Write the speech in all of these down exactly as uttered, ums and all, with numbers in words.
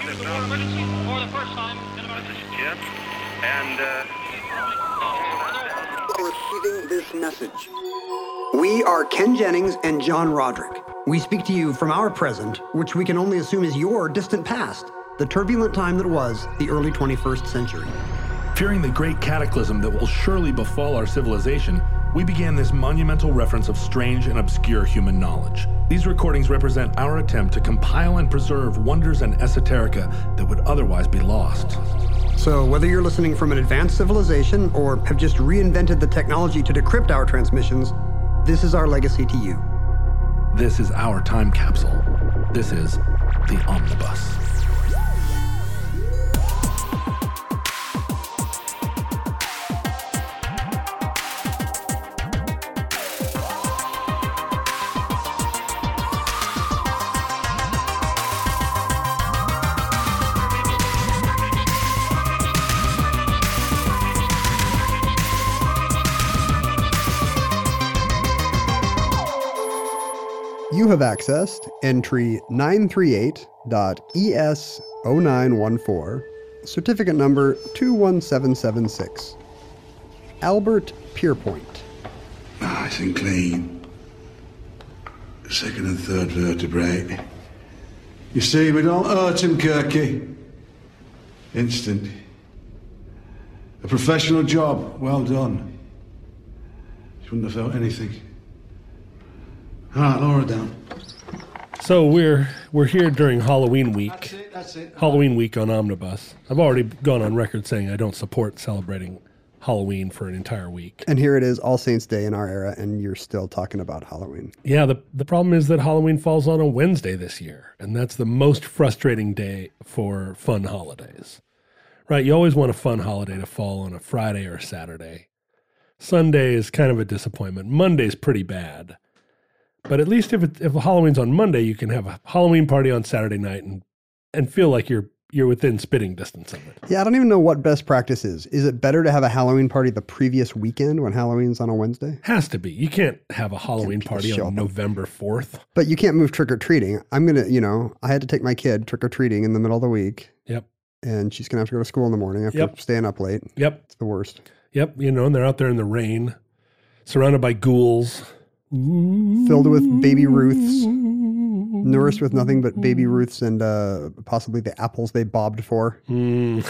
use the word emergency for the first time in about... This is Jim, and, uh... Receiving this message. We are Ken Jennings and John Roderick. We speak to you from our present, which we can only assume is your distant past, the turbulent time that was the early twenty-first century. Fearing the great cataclysm that will surely befall our civilization, we began this monumental reference of strange and obscure human knowledge. These recordings represent our attempt to compile and preserve wonders and esoterica that would otherwise be lost. So whether you're listening from an advanced civilization or have just reinvented the technology to decrypt our transmissions, this is our legacy to you. This is our time capsule. This is the Omnibus. You have accessed entry nine three eight dot E S zero nine one four, certificate number two one seven seven six. Albert Pierpoint. Nice and clean. Second and third vertebrae. You see, we don't hurt him, Kirky. Instant. A professional job. Well done. She wouldn't have felt anything. All right, lower her down. So we're we're here during Halloween week. That's it, that's it. Halloween week on Omnibus. I've already gone on record saying I don't support celebrating Halloween for an entire week. And here it is, All Saints Day in our era, and you're still talking about Halloween. Yeah, the, the problem is that Halloween falls on a Wednesday this year, and that's the most frustrating day for fun holidays. Right, you always want a fun holiday to fall on a Friday or a Saturday. Sunday is kind of a disappointment. Monday's pretty bad. But at least if it, if Halloween's on Monday, you can have a Halloween party on Saturday night and and feel like you're you're within spitting distance of it. Yeah, I don't even know what best practice is. Is it better to have a Halloween party the previous weekend when Halloween's on a Wednesday? Has to be. You can't have a Halloween party show on up. November fourth. But you can't move trick-or-treating. I'm going to, you know, I had to take my kid trick-or-treating in the middle of the week. Yep. And she's going to have to go to school in the morning after Yep. staying up late. Yep. It's the worst. Yep. You know, and they're out there in the rain, surrounded by ghouls. Filled with baby Ruths, nourished with nothing but baby Ruths and uh, possibly the apples they bobbed for. Mm.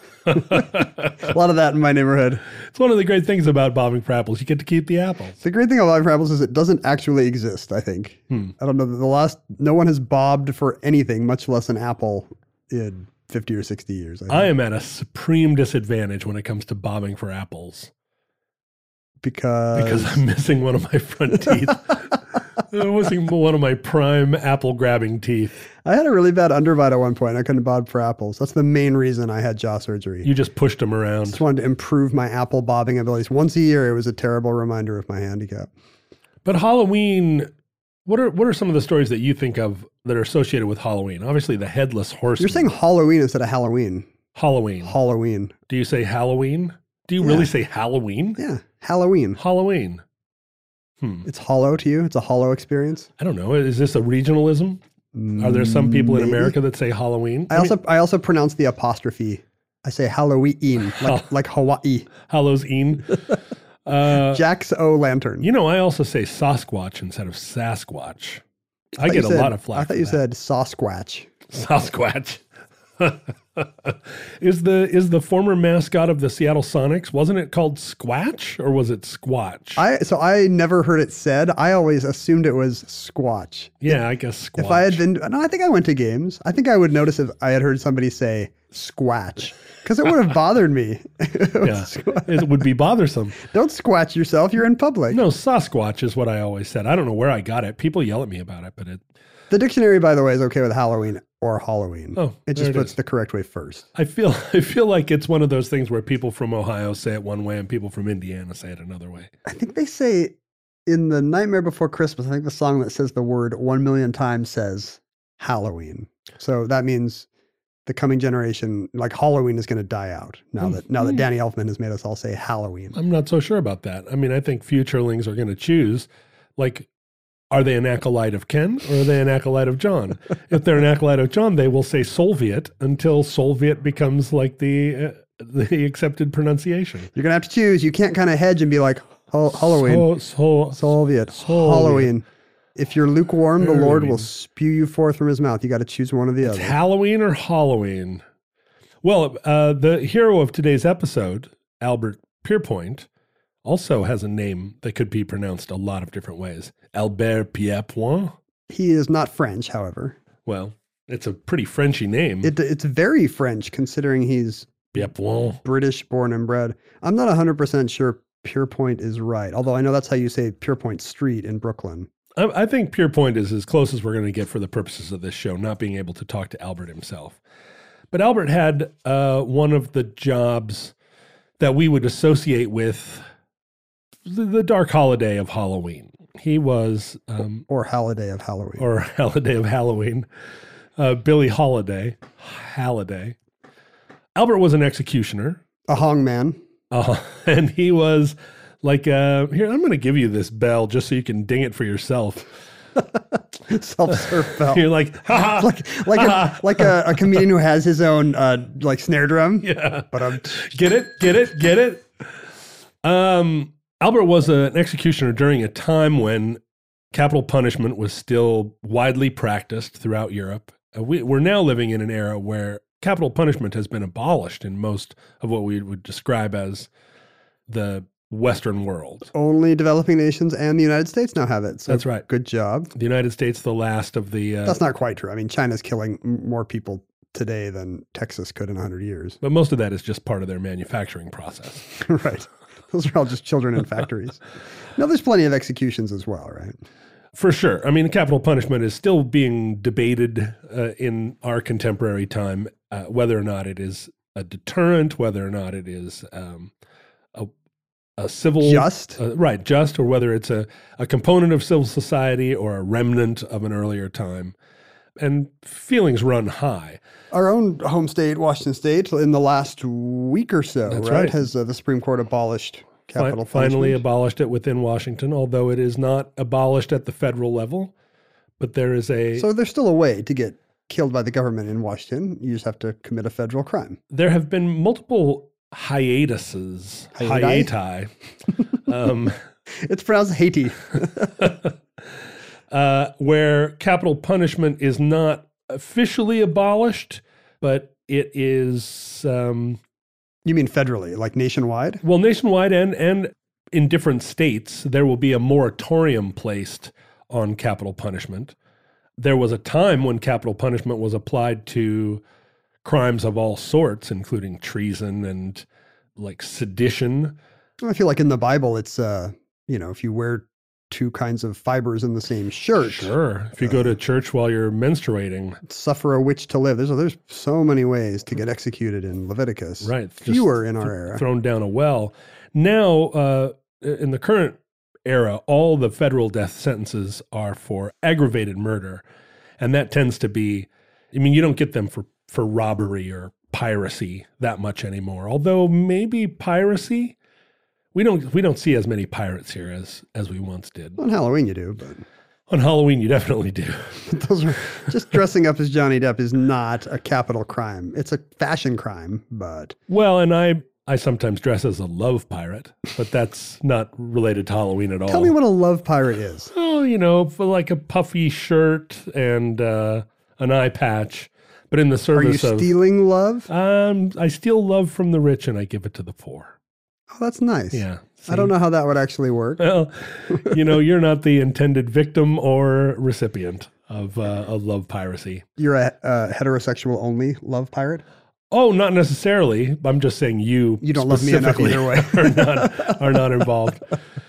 A lot of that in my neighborhood. It's one of the great things about bobbing for apples. You get to keep the apples. The great thing about bobbing for apples is it doesn't actually exist, I think. Hmm. I don't know. The last, no one has bobbed for anything, much less an apple, in fifty or sixty years. I, think. I am at a supreme disadvantage when it comes to bobbing for apples. Because... Because I'm missing one of my front teeth. I'm missing one of my prime apple grabbing teeth. I had a really bad underbite at one point. I couldn't bob for apples. That's the main reason I had jaw surgery. You just pushed them around. Just wanted to improve my apple bobbing abilities. Once a year, it was a terrible reminder of my handicap. But Halloween, what are what are some of the stories that you think of that are associated with Halloween? Obviously, the Headless Horseman. You're saying Halloween instead of Halloween. Halloween. Halloween. Do you say Halloween? Do you Yeah. really say Halloween? Yeah, Halloween. Halloween. Hmm. It's hollow to you? It's a hollow experience? I don't know. Is this a regionalism? Are there some people in Maybe. America that say Halloween? I, also I also pronounce the apostrophe. I say Halloween, like, like Hawaii. Halloween. Uh, Jack's O Lantern. you know, I also say Sasquatch instead of Sasquatch. I, thought get you a said- lot of flack. I thought for you that. said Sasquatch. Sasquatch. is the is the former mascot of the Seattle Sonics, wasn't it called Squatch or was it Squatch? I So I never heard it said. I always assumed it was Squatch. yeah, I guess Squatch. If I had been, no, I think I went to games. I think I would notice if I had heard somebody say Squatch because it would have bothered me. It was yeah, Squatch. it would be bothersome. Don't squatch yourself. You're in public. No, Sasquatch is what I always said. I don't know where I got it. People yell at me about it, but it. The dictionary, by the way, is okay with Halloween or Halloween. Oh, it just there it puts is. the correct way first. I feel I feel like it's one of those things where people from Ohio say it one way and people from Indiana say it another way. I think they say in the Nightmare Before Christmas, I think the song that says the word one million times says Halloween. So that means the coming generation, like Halloween, is going to die out now that now that Danny Elfman has made us all say Halloween. I'm not so sure about that. I mean, I think futurelings are going to choose, like, Are they an acolyte of Ken or are they an acolyte of John? If they're an acolyte of John, they will say Soviet until Soviet becomes like the uh, the accepted pronunciation. You're going to have to choose. You can't kind of hedge and be like, "Hal- Halloween, So, so, Soviet, Soviet. Halloween. If you're lukewarm, the Lord will Halloween. spew you forth from his mouth. You got to choose one or the It's other. Halloween or Halloween? Well, uh, the hero of today's episode, Albert Pierpoint, also has a name that could be pronounced a lot of different ways. Albert Pierpoint. He is not French, however. Well, it's a pretty Frenchy name. It, it's very French considering he's Pierpoint. British born and bred. I'm not one hundred percent sure Pierpoint is right, although I know that's how you say Pierpoint Street in Brooklyn. I, I think Pierpoint is as close as we're going to get for the purposes of this show, not being able to talk to Albert himself. But Albert had uh, one of the jobs that we would associate with the, the dark holiday of Halloween. He was, um, Or Holiday of Halloween. or holiday of Halloween, uh, Billy Holiday, Halliday. Albert was an executioner, a hong man. uh, and he was like, uh, here, I'm going to give you this bell just so you can ding it for yourself. Self-serve bell. You're like, ha ha. like like a, like a, a comedian who has his own uh, like snare drum. Yeah. But I'm Get it? Get it? Get it? Um, Albert was a, an executioner during a time when capital punishment was still widely practiced throughout Europe. Uh, we, we're now living in an era where capital punishment has been abolished in most of what we would describe as the Western world. only developing nations and the United States now have it. So That's right. Good job. The United States, the last of the... Uh, That's not quite true. I mean, China's killing m- more people today than Texas could in one hundred years. but most of that is just part of their manufacturing process. Right. Those are all just children in factories. No, there's plenty of executions as well, right? For sure. I mean, capital punishment is still being debated uh, in our contemporary time, uh, whether or not it is a deterrent, whether or not it is um, a, a civil... Just? Uh, right, just, or whether it's a, a component of civil society or a remnant of an earlier time. And feelings run high. Our own home state, Washington State, in the last week or so, That's right, right. has uh, the Supreme Court abolished Fi- capital finally punishment. abolished it within Washington, although it is not abolished at the federal level. But there is a... So there's still a way to get killed by the government in Washington. You just have to commit a federal crime. There have been multiple hiatuses, Hiati? hiati, um, It's pronounced Haiti. uh, where capital punishment is not officially abolished, but it is, um, You mean federally, like nationwide? well, nationwide and, and in different states, there will be a moratorium placed on capital punishment. There was a time when capital punishment was applied to crimes of all sorts, including treason and like sedition. I feel like in the Bible, it's, uh, you know, if you wear two kinds of fibers in the same shirt, Sure. If you go to church while you're menstruating, suffer a witch to live. There's, there's so many ways to get executed in Leviticus. right? just Fewer in our th- era. Thrown down a well. Now, uh, in the current era, all the federal death sentences are for aggravated murder. And that tends to be, I mean, you don't get them for, for robbery or piracy that much anymore. Although maybe piracy, we don't we don't see as many pirates here as as we once did. On Halloween you do, but On Halloween, you definitely do. those are just dressing up as Johnny Depp is not a capital crime. It's a fashion crime, but Well, and I I sometimes dress as a love pirate, but that's not related to Halloween at all. tell me what a love pirate is. Oh, you know, for like a puffy shirt and uh, an eye patch, but in the Are you service of stealing love? um, I steal love from the rich and I give it to the poor. Oh, that's nice. Yeah, I don't know how that would actually work. Well, you know, you're not the intended victim or recipient of uh, of love piracy. You're a, a heterosexual only love pirate? Oh, not necessarily. I'm just saying you. You don't love me enough specifically either way. are not are not involved.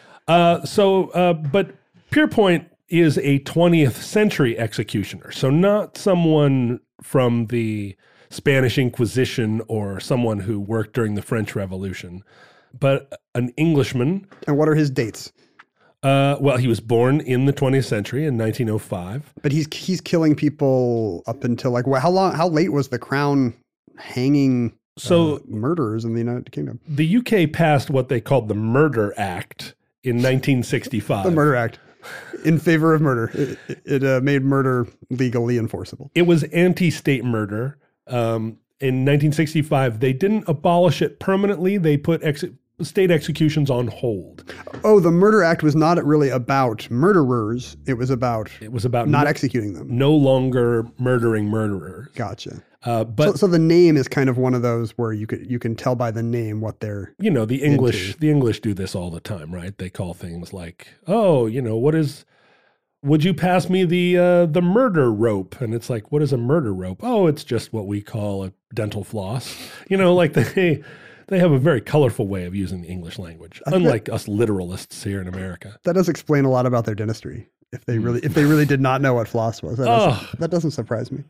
Uh, so, uh, but Pierpoint is a twentieth century executioner, so not someone from the Spanish Inquisition or someone who worked during the French Revolution, but an Englishman. And what are his dates? Uh, well, he was born in the twentieth century in nineteen oh five. But he's he's killing people up until like well, how long? How late was the crown hanging So uh, murderers in the United Kingdom? the U K passed what they called the Murder Act in nineteen sixty-five. The Murder Act. in favor of murder. It, it uh, made murder legally enforceable. It was anti-state murder. Um, in nineteen sixty-five, they didn't abolish it permanently. They put ex- state executions on hold. Oh, the Murder Act was not really about murderers. It was about It was about not no, executing them. no longer murdering murderers. Gotcha. Uh, but so, so the name is kind of one of those where you could you can tell by the name what they're you know the English into. the English do this all the time, right? They call things like, oh, you know, what is would you pass me the uh, the murder rope? And it's like, what is a murder rope? Oh, it's just what we call a dental floss. You know, like they they have a very colorful way of using the English language, unlike us literalists here in America. That does explain a lot about their dentistry. If they really if they really did not know what floss was, that, doesn't, Oh. that doesn't surprise me.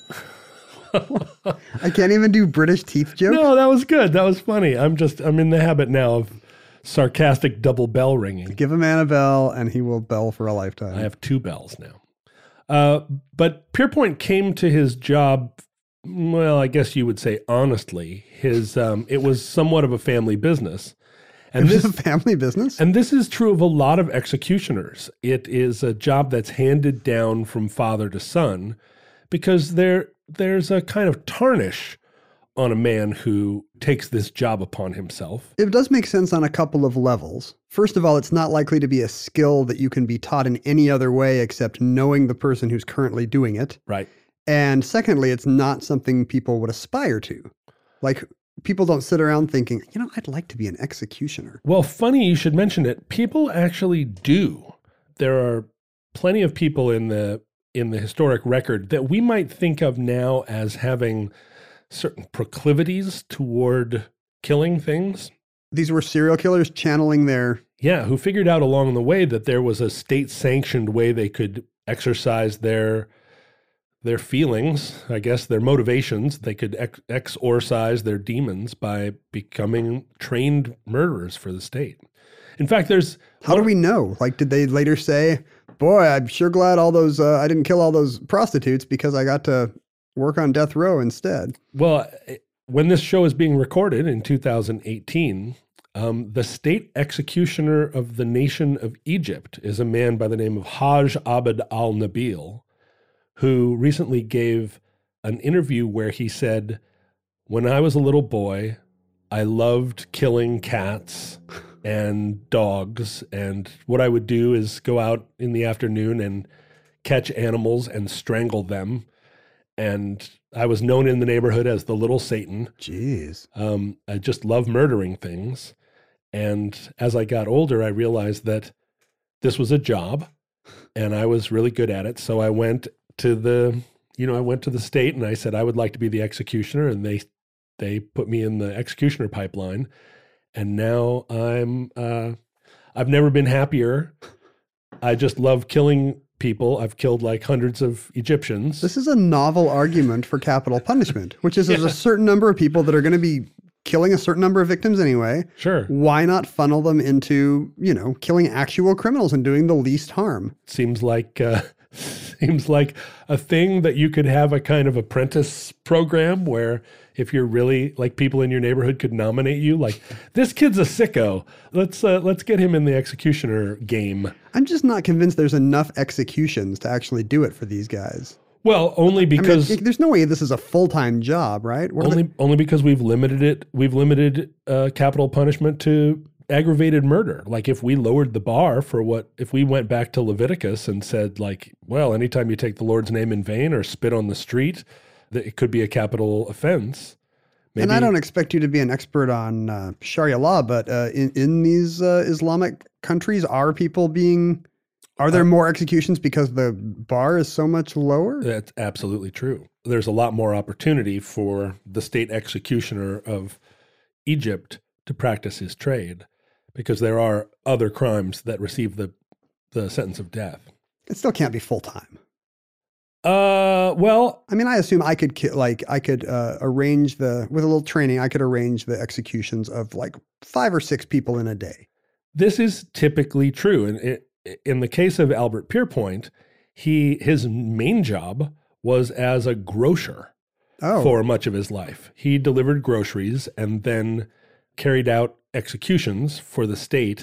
I can't even do British teeth jokes. No, that was good. That was funny. I'm just I'm in the habit now of sarcastic double bell ringing. Give a man a bell, and he will bell for a lifetime. I have two bells now. Uh, but Pierpoint came to his job, well, I guess you would say honestly. His um, it was somewhat of a family business, and It was this a family business. and this is true of a lot of executioners. It is a job that's handed down from father to son, because there there's a kind of tarnish on a man who takes this job upon himself. It does make sense on a couple of levels. First of all, it's not likely to be a skill that you can be taught in any other way except knowing the person who's currently doing it. Right. And secondly, it's not something people would aspire to. Like, people don't sit around thinking, you know, I'd like to be an executioner. Well, funny you should mention it. People actually do. There are plenty of people in the in the historic record that we might think of now as having certain proclivities toward killing things. These were serial killers channeling their... Yeah, who figured out along the way that there was a state-sanctioned way they could exercise their their feelings, I guess, their motivations. They could ex- exorcise their demons by becoming trained murderers for the state. In fact, there's... How do we know? Like, did they later say, boy, I'm sure glad all those... Uh, I didn't kill all those prostitutes because I got to work on death row instead? Well, when this show is being recorded in two thousand eighteen, um, the state executioner of the nation of Egypt is a man by the name of Hajj Abd al-Nabil, who recently gave an interview where he said, when I was a little boy, I loved killing cats and dogs, and what I would do is go out in the afternoon and catch animals and strangle them. And I was known in the neighborhood as the Little Satan. Jeez. Um, I just love murdering things. And as I got older, I realized that this was a job and I was really good at it. So I went to the, you know, I went to the state and I said, I would like to be the executioner. And they, they put me in the executioner pipeline. And now I'm, uh, I've never been happier. I just love killing people. I've killed like hundreds of Egyptians. This is a novel argument for capital punishment, which is there's Yeah. a certain number of people that are going to be killing a certain number of victims anyway. Sure. Why not funnel them into, you know, killing actual criminals and doing the least harm? Seems like uh, seems like a thing that you could have a kind of apprentice program where if you're really like people in your neighborhood could nominate you, like this kid's a sicko. Let's uh, let's get him in the executioner game. I'm just not convinced there's enough executions to actually do it for these guys. Well, only I mean, because it- there's no way this is a full-time job, right? What are only they- only because we've limited it. We've limited uh, capital punishment to aggravated murder. Like if we lowered the bar for what, if we went back to Leviticus and said like, well, anytime you take the Lord's name in vain or spit on the street, that it could be a capital offense. Maybe, and I don't expect you to be an expert on uh, Sharia law, but uh, in, in these uh, Islamic countries, are people being, are there more executions because the bar is so much lower? That's absolutely true. There's a lot more opportunity for the state executioner of Egypt to practice his trade because there are other crimes that receive the, the sentence of death. It still can't be full-time. Uh, well, I mean, I assume I could ki- like I could uh, arrange the with a little training. I could arrange the executions of like five or six people in a day. this is typically true. And it, in the case of Albert Pierpoint, he his main job was as a grocer Oh, for much of his life. He delivered groceries and then carried out executions for the state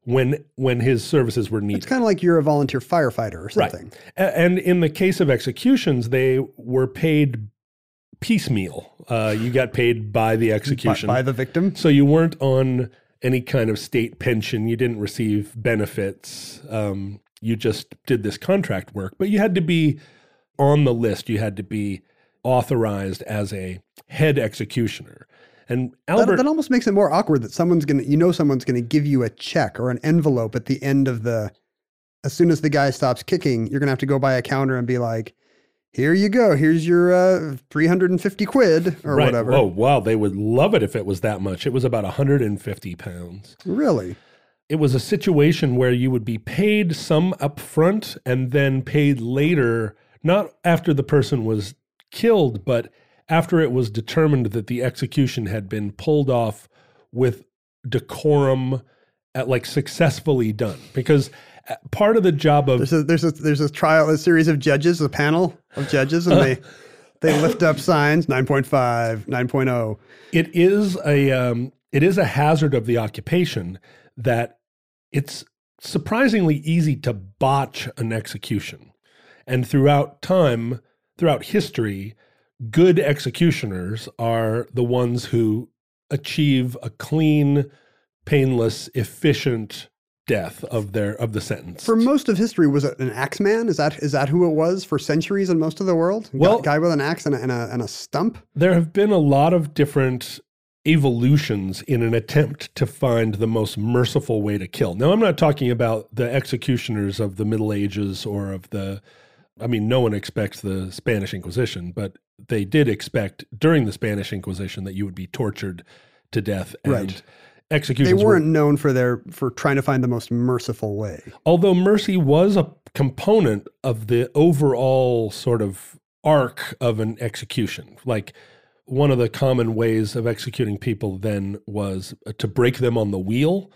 when when his services were needed. It's kind of like you're a volunteer firefighter or something. Right. A- And in the case of executions, they were paid piecemeal. Uh, you got paid by the execution. By, by the victim. So you weren't on any kind of state pension. You didn't receive benefits. Um, you just did this contract work. But you had to be on the list. You had to be authorized as a head executioner. And Albert... That, that almost makes it more awkward that someone's going to, you know, someone's going to give you a check or an envelope at the end of the, as soon as the guy stops kicking, you're going to have to go by a counter and be like, here you go. Here's your uh, three hundred fifty quid or right. whatever. Oh, wow. They would love it if it was that much. It was about one hundred fifty pounds. Really? It was a situation where you would be paid some upfront and then paid later, not after the person was killed, but after it was determined that the execution had been pulled off with decorum, at like successfully done. Because part of the job of there's a there's a there's a trial, a series of judges, a panel of judges, and they they lift up signs nine point five, nine point oh. It is a um, it is a hazard of the occupation that it's surprisingly easy to botch an execution, and throughout time, throughout history, good executioners are the ones who achieve a clean, painless, efficient death of their of the sentence. For most of history, was it an axeman? Is that is that who it was for centuries in most of the world? Well, a guy with an axe and a, and a and a stump. There have been a lot of different evolutions in an attempt to find the most merciful way to kill. Now, I'm not talking about the executioners of the Middle Ages or of the, I mean, no one expects the Spanish Inquisition, but they did expect during the Spanish Inquisition that you would be tortured to death. And right. Executions they weren't were, known for their for trying to find the most merciful way. Although mercy was a component of the overall sort of arc of an execution. Like one of the common ways of executing people then was to break them on the wheel,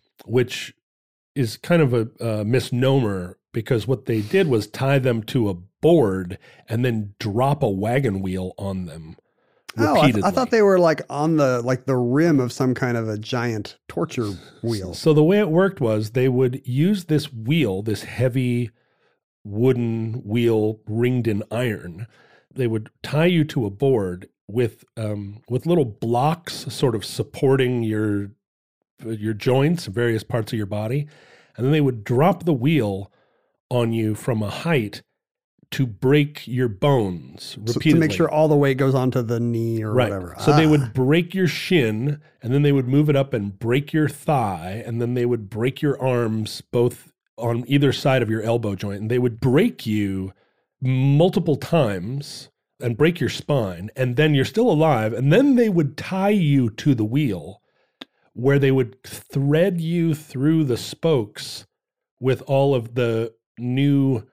which is kind of a, a misnomer because what they did was tie them to a board and then drop a wagon wheel on them. Oh, I, th- repeatedly. I thought they were like on the like the rim of some kind of a giant torture wheel. So the way it worked was they would use this wheel, this heavy wooden wheel ringed in iron. They would tie you to a board with um, with little blocks sort of supporting your your joints, various parts of your body, and then they would drop the wheel on you from a height to break your bones repeatedly. So to make sure all the weight goes onto the knee or right. whatever. So ah. they would break your shin, and then they would move it up and break your thigh, and then they would break your arms both on either side of your elbow joint, and they would break you multiple times and break your spine, and then you're still alive, and then they would tie you to the wheel where they would thread you through the spokes with all of the new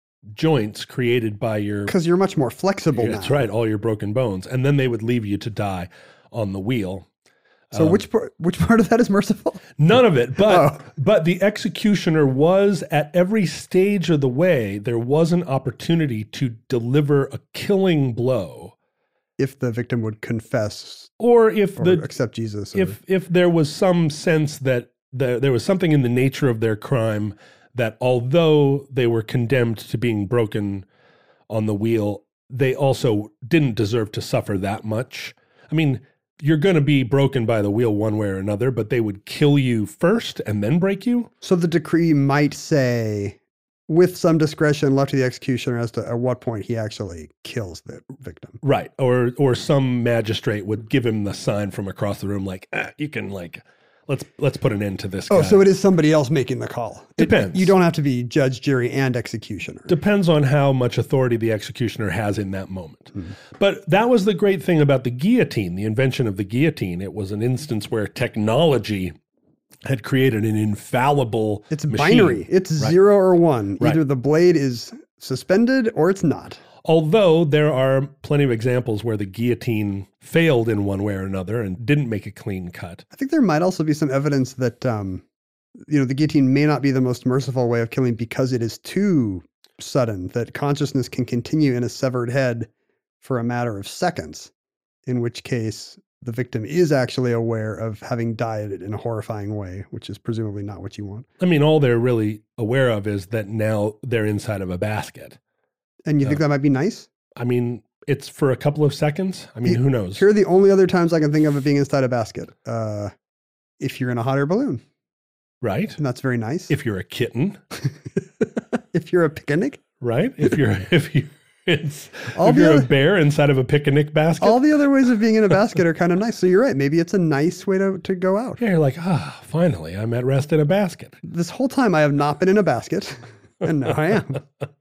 joints created by your... Because you're much more flexible yeah, now. That's right, all your broken bones. And then they would leave you to die on the wheel. So um, which part, which part of that is merciful? None of it. But Oh. but the executioner was, at every stage of the way, there was an opportunity to deliver a killing blow. If the victim would confess Or if or the accept Jesus. Or, if if there was some sense that there, there was something in the nature of their crime that although they were condemned to being broken on the wheel, they also didn't deserve to suffer that much. I mean, you're going to be broken by the wheel one way or another, but they would kill you first and then break you? so the decree might say, with some discretion left to the executioner as to at what point he actually kills the victim. Right. Or or some magistrate would give him the sign from across the room like, ah, you can like... Let's let's put an end to this guy. Oh, so it is somebody else making the call. It- Depends. you don't have to be judge, jury, and executioner. Depends on how much authority the executioner has in that moment. Mm-hmm. But that was the great thing about the guillotine, the invention of the guillotine. It was an instance where technology had created an infallible It's machine. binary. It's Right. zero or one. Right. Either the blade is suspended or it's not. Although there are plenty of examples where the guillotine failed in one way or another and didn't make a clean cut. I think there might also be some evidence that, um, you know, the guillotine may not be the most merciful way of killing because it is too sudden, that consciousness can continue in a severed head for a matter of seconds, in which case the victim is actually aware of having died in a horrifying way, which is presumably not what you want. I mean, all they're really aware of is that now they're inside of a basket. And you Uh, think that might be nice? I mean, it's for a couple of seconds. I mean, He- who knows? Here are the only other times I can think of it being inside a basket. Uh, if you're in a hot air balloon, Right? and that's very nice. If you're a kitten, if you're a picnic, right? If you're if you it's All if the you're a other- bear inside of a picnic basket, all the other ways of being in a basket are kind of nice. So you're right. Maybe it's a nice way to, to go out. yeah, you're like, ah, finally, I'm at rest in a basket. This whole time I have not been in a basket, and now I am.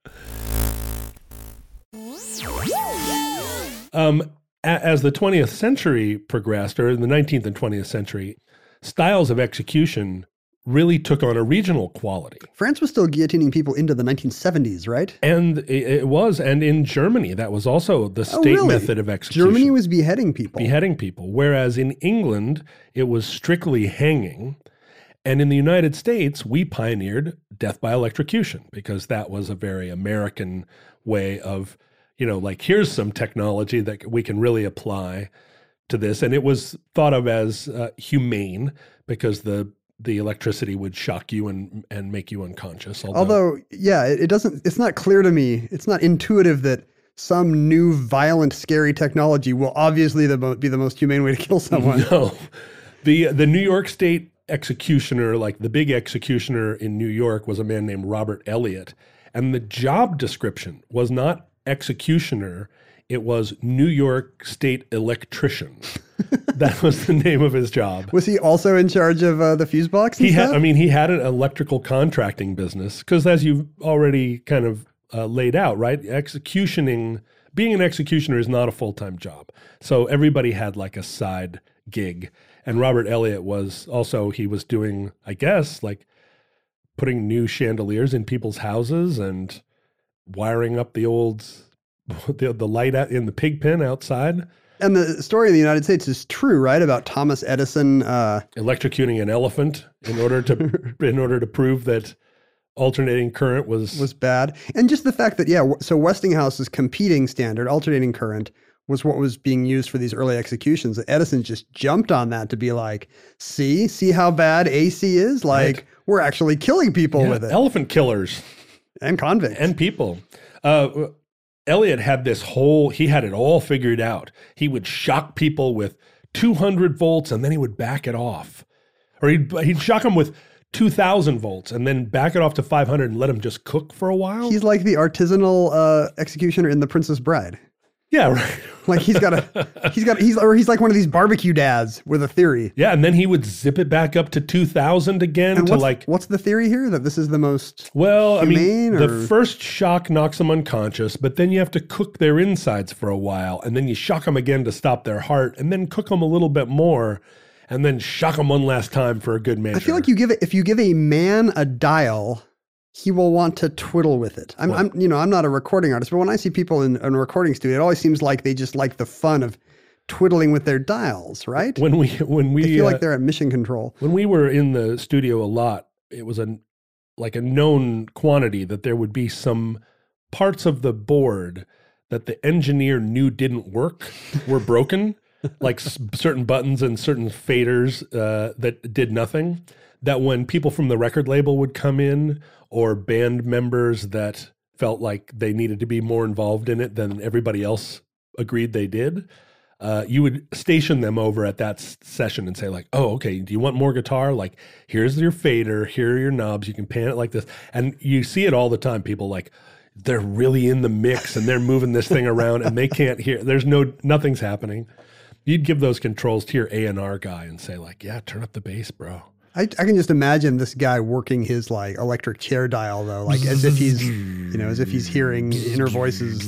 Um, a- as the twentieth century progressed, or in the nineteenth and twentieth century, styles of execution really took on a regional quality. France was still guillotining people into the nineteen seventies, right? And it, it was, and in Germany, that was also the Oh, state really? method of execution. Germany was beheading people. beheading people, whereas in England, it was strictly hanging. And in the United States, we pioneered death by electrocution because that was a very American way of, you know, like, here's some technology that we can really apply to this. And it was thought of as uh, humane because the the electricity would shock you and and make you unconscious. Although, Although, yeah, it, it doesn't, it's not clear to me, it's not intuitive that some new violent, scary technology will obviously the mo- be the most humane way to kill someone. no, the the New York State executioner, like the big executioner in New York, was a man named Robert Elliott, and the job description was not executioner. It was New York State electrician. That was the name of his job. Was he also in charge of uh, the fuse box and He stuff? had, I mean, he had an electrical contracting business because, as you've already kind of uh, laid out, right? Executioning, being an executioner is not a full time job. So everybody had like a side gig. And Robert Elliott was also, he was doing, I guess, like putting new chandeliers in people's houses and wiring up the old, the, the light out in the pig pen outside, And the story in the United States is true, right? About Thomas Edison. Uh, electrocuting an elephant in order to in order to prove that alternating current was was bad. And just the fact that, yeah, w- so Westinghouse's competing standard, alternating current, was what was being used for these early executions. Edison just jumped on that to be like, see, see how bad A C is? Like, Right. we're actually killing people Yeah, with it. elephant killers and convicts. and people. Uh, Elliot had this whole, he had it all figured out. He would shock people with two hundred volts and then he would back it off. Or he'd, he'd shock them with two thousand volts and then back it off to five hundred and let them just cook for a while. He's like the artisanal uh, executioner in The Princess Bride. yeah, right. Like he's got a, he's got, he's, or he's like one of these barbecue dads with a theory. Yeah, and then he would zip it back up to two thousand again And to what's, like, what's the theory here? That this is the most, well, I mean, humane the or- first shock knocks them unconscious, but then you have to cook their insides for a while, and then you shock them again to stop their heart, and then cook them a little bit more, and then shock them one last time for a good measure. I feel like you give it, if you give a man a dial, he will want to twiddle with it. I'm, Well- I'm, you know, I'm not a recording artist, but when I see people in, in a recording studio, it always seems like they just like the fun of twiddling with their dials, right? when we when we They feel uh, like they're at mission control. when we were in the studio a lot, it was a like a known quantity that there would be some parts of the board that the engineer knew didn't work were broken, like s- certain buttons and certain faders uh, that did nothing. That when people from the record label would come in, or band members that felt like they needed to be more involved in it than everybody else agreed they did, uh, you would station them over at that s- session and say like, oh, okay, do you want more guitar? Like, here's your fader, here are your knobs, you can pan it like this. And you see it all the time. People like, they're really in the mix and they're moving this thing around and they can't hear. There's no, nothing's happening. You'd give those controls to your A and R guy and say like, yeah, turn up the bass, bro. I, I can just imagine this guy working his like electric chair dial though, like as if he's, you know, as if he's hearing inner voices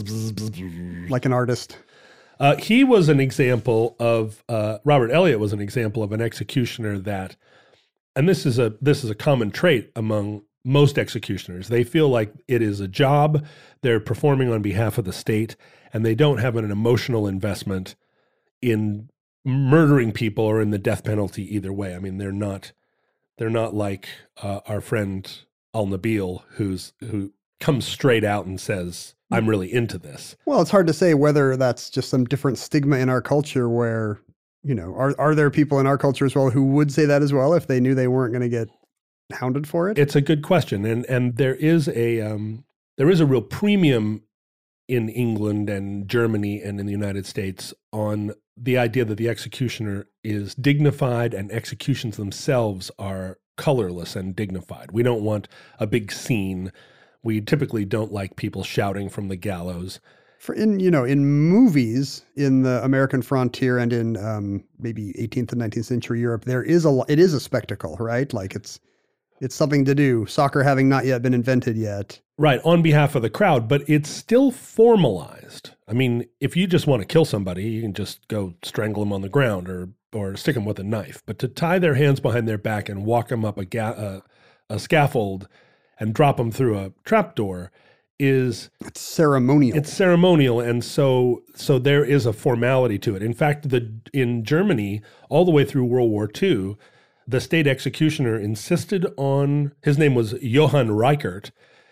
like an artist. Uh, he was an example of uh, Robert Elliott was an example of an executioner that, and this is a this is a common trait among most executioners. They feel like it is a job. They're performing on behalf of the state, and they don't have an emotional investment in murdering people or in the death penalty either way. I mean, they're not they're not like uh, our friend Al Nabil, who's who comes straight out and says, I'm really into this. Well, it's hard to say whether that's just some different stigma in our culture where you know, are are there people in our culture as well who would say that as well if they knew they weren't going to get hounded for it? It's a good question, and and there is a um, there is a real premium in England and Germany and in the United States on the idea that the executioner is dignified and executions themselves are colorless and dignified. We don't want a big scene. We typically don't like people shouting from the gallows. For in, you know, in movies in the American frontier and in um, maybe eighteenth and nineteenth century Europe, there is a, it is a spectacle, right? Like it's, it's something to do. Soccer having not yet been invented yet. Right, on behalf of the crowd, but it's still formalized. I mean, if you just want to kill somebody, you can just go strangle them on the ground or or stick them with a knife. But to tie their hands behind their back and walk them up a, ga- a, a scaffold and drop them through a trapdoor is... It's ceremonial. It's ceremonial, and so so there is a formality to it. In fact, the in Germany, all the way through World War Two, the state executioner insisted on... His name was Johann Reichert.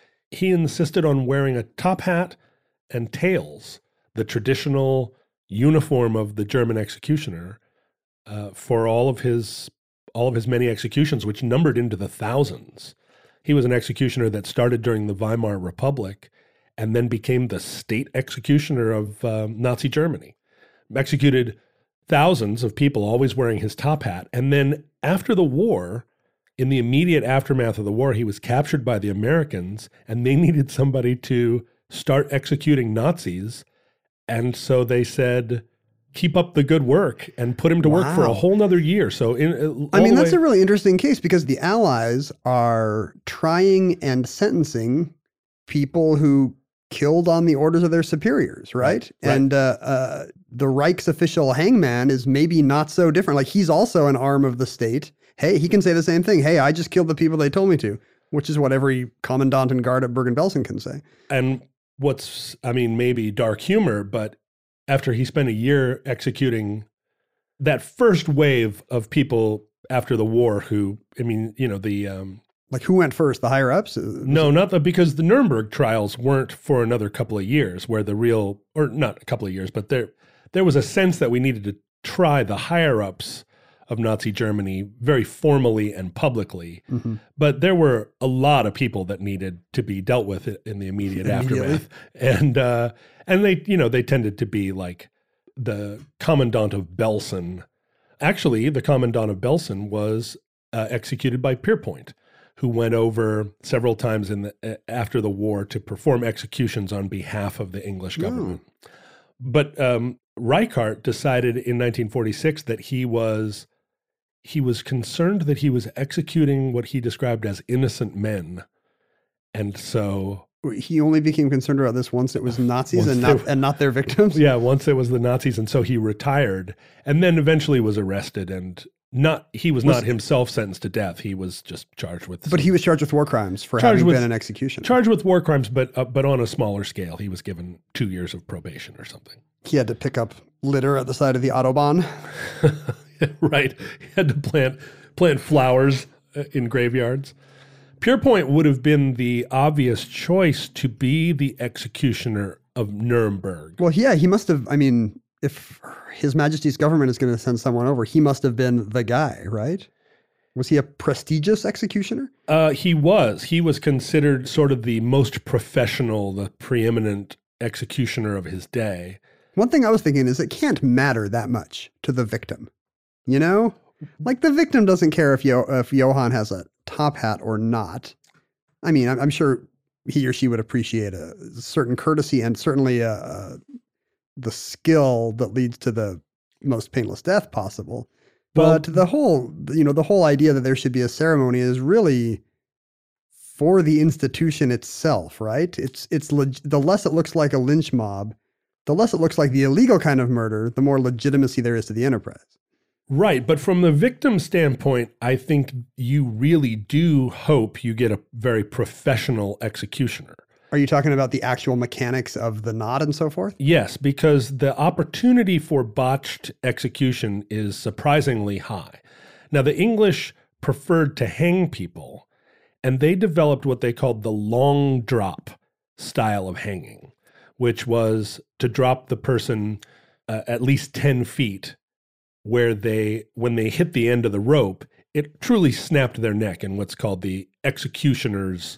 He insisted on wearing a top hat and tails, the traditional uniform of the German executioner, uh, for all of his all of his many executions, which numbered into the thousands. He was an executioner that started during the Weimar Republic and then became the state executioner of um, Nazi Germany. Executed thousands of people, always wearing his top hat. And then after the war, in the immediate aftermath of the war, he was captured by the Americans, and they needed somebody to start executing Nazis. And so they said, keep up the good work, and put him to work Wow. for a whole nother year. So in, I mean, that's way, a really interesting case because the Allies are trying and sentencing people who killed on the orders of their superiors, right? Right, right. And uh, uh, the Reich's official hangman is maybe not so different. Like he's also an arm of the state. Hey, he can say the same thing. Hey, I just killed the people they told me to, which is what every commandant and guard at Bergen-Belsen can say. And what's, I mean, maybe dark humor, but after he spent a year executing that first wave of people after the war who, I mean, you know, the... Um, Like who went first, the higher ups? no, not the, because the Nuremberg trials weren't for another couple of years where the real, or not a couple of years, but there, there was a sense that we needed to try the higher ups of Nazi Germany very formally and publicly. Mm-hmm. But there were a lot of people that needed to be dealt with in the immediate aftermath. And, uh, and they, you know, they tended to be like the Commandant of Belsen. Actually, the Commandant of Belsen was uh, executed by Pierpoint, who went over several times in the, uh, after the war to perform executions on behalf of the English government. Oh. But um, Reichart decided in nineteen forty-six that he was he was concerned that he was executing what he described as innocent men, and so he only became concerned about this once it was Nazis and they, not and not their victims. Yeah, once it was the Nazis, and so he retired, and then eventually was arrested and. Not he was, was not himself sentenced to death. He was just charged with. But some, he was charged with war crimes for having with, been an executioner. Charged with war crimes, but uh, but on a smaller scale. He was given two years of probation or something. He had to pick up litter at the side of the Autobahn. Right. He had to plant plant flowers in graveyards. Pierpoint would have been the obvious choice to be the executioner of Nuremberg. Well, yeah, he must have. I mean. If His Majesty's government is going to send someone over, he must have been the guy, right? Was he a prestigious executioner? Uh, he was. He was considered sort of the most professional, the preeminent executioner of his day. One thing I was thinking is it can't matter that much to the victim. You know? Like the victim doesn't care if, Yo- if Johann has a top hat or not. I mean, I'm, I'm sure he or she would appreciate a certain courtesy and certainly a... a the skill that leads to the most painless death possible. But well, the whole, you know, the whole idea that there should be a ceremony is really for the institution itself, right? It's, it's leg- the less it looks like a lynch mob, the less it looks like the illegal kind of murder, the more legitimacy there is to the enterprise. Right. But from the victim standpoint, I think you really do hope you get a very professional executioner. Are you talking about the actual mechanics of the knot and so forth? Yes, because the opportunity for botched execution is surprisingly high. Now, the English preferred to hang people, and they developed what they called the long drop style of hanging, which was to drop the person uh, at least ten feet where they, when they hit the end of the rope, it truly snapped their neck in what's called the executioner's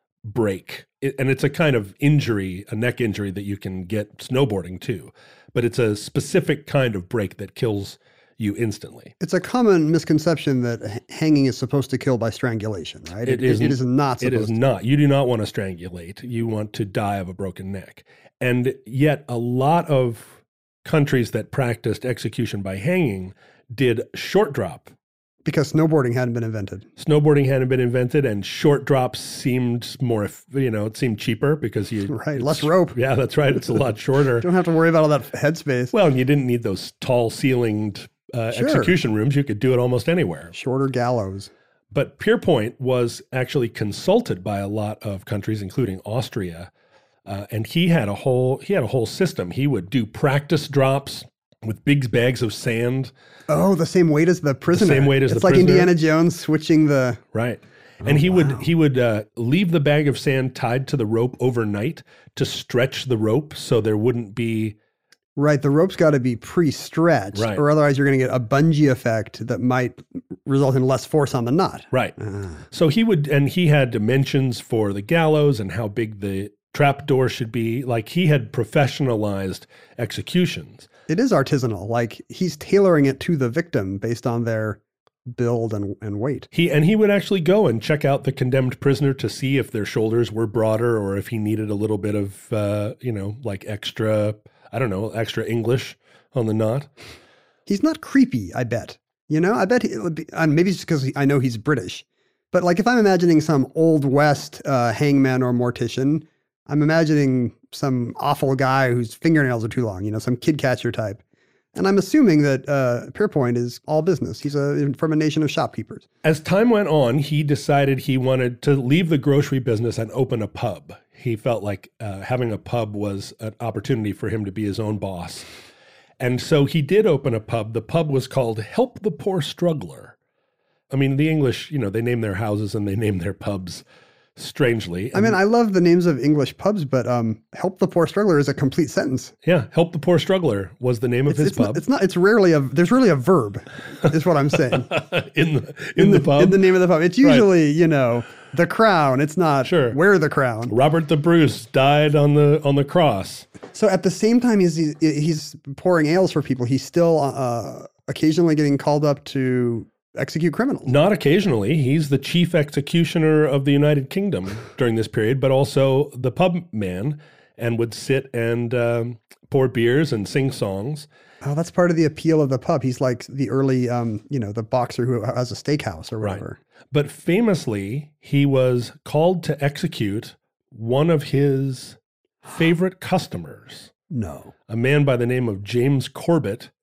break. It, and it's a kind of injury, a neck injury that you can get snowboarding too. But it's a specific kind of break that kills you instantly. It's a common misconception that h- hanging is supposed to kill by strangulation, right? It is- It is not It supposed is to. not. You do not want to strangulate. You want to die of a broken neck. And yet a lot of countries that practiced execution by hanging did short drop. Because snowboarding hadn't been invented. Snowboarding hadn't been invented, and short drops seemed more, you know, it seemed cheaper because you... Right, less rope. Yeah, that's right. It's a lot shorter. Don't have to worry about all that headspace. Well, and you didn't need those tall ceilinged uh, Sure. execution rooms. You could do it almost anywhere. Shorter gallows. But Pierpoint was actually consulted by a lot of countries, including Austria, uh, and he had a whole he had a whole system. He would do practice drops with big bags of sand. Oh, the same weight as the prisoner. same weight as it's the like prisoner. Indiana Jones switching the... Right. And he would he would uh, leave the bag of sand tied to the rope overnight to stretch the rope so there wouldn't be... Right, the rope's got to be pre-stretched, Right. or otherwise you're going to get a bungee effect that might result in less force on the knot. Right. So he would, and he had dimensions for the gallows and how big the trap door should be. Like he had professionalized executions. It is artisanal. Like he's tailoring it to the victim based on their build and, and weight. He and he would actually go and check out the condemned prisoner to see if their shoulders were broader or if he needed a little bit of, uh, you know, like extra, I don't know, extra English on the knot. He's not creepy, I bet. You know, I bet he, it would be, and maybe it's because he, I know he's British. But like if I'm imagining some Old West uh, hangman or mortician, I'm imagining some awful guy whose fingernails are too long, you know, some kid catcher type. And I'm assuming that uh, Pierpoint is all business. He's a, from a nation of shopkeepers. As time went on, he decided he wanted to leave the grocery business and open a pub. He felt like uh, having a pub was an opportunity for him to be his own boss. And so he did open a pub. The pub was called Help the Poor Struggler. I mean, the English, you know, they name their houses and they name their pubs strangely. I mean, I love the names of English pubs, but um, Help the Poor Struggler is a complete sentence. Yeah, Help the Poor Struggler was the name of It's, his it's pub. Not, it's not, it's rarely a, there's rarely a verb, is what I'm saying. in the in, the, pub. In the name of the pub. It's usually, you know, the crown. It's not Sure. wear the crown. Robert the Bruce died on the on the cross. So at the same time he's, he's, he's pouring ales for people, he's still uh, occasionally getting called up to execute criminals. Not occasionally. He's the chief executioner of the United Kingdom during this period, but also the pub man, and would sit and um, pour beers and sing songs. Oh, that's part of the appeal of the pub. He's like the early, um, you know, the boxer who has a steakhouse or whatever. But famously, he was called to execute one of his favorite customers, No. a man by the name of James Corbett,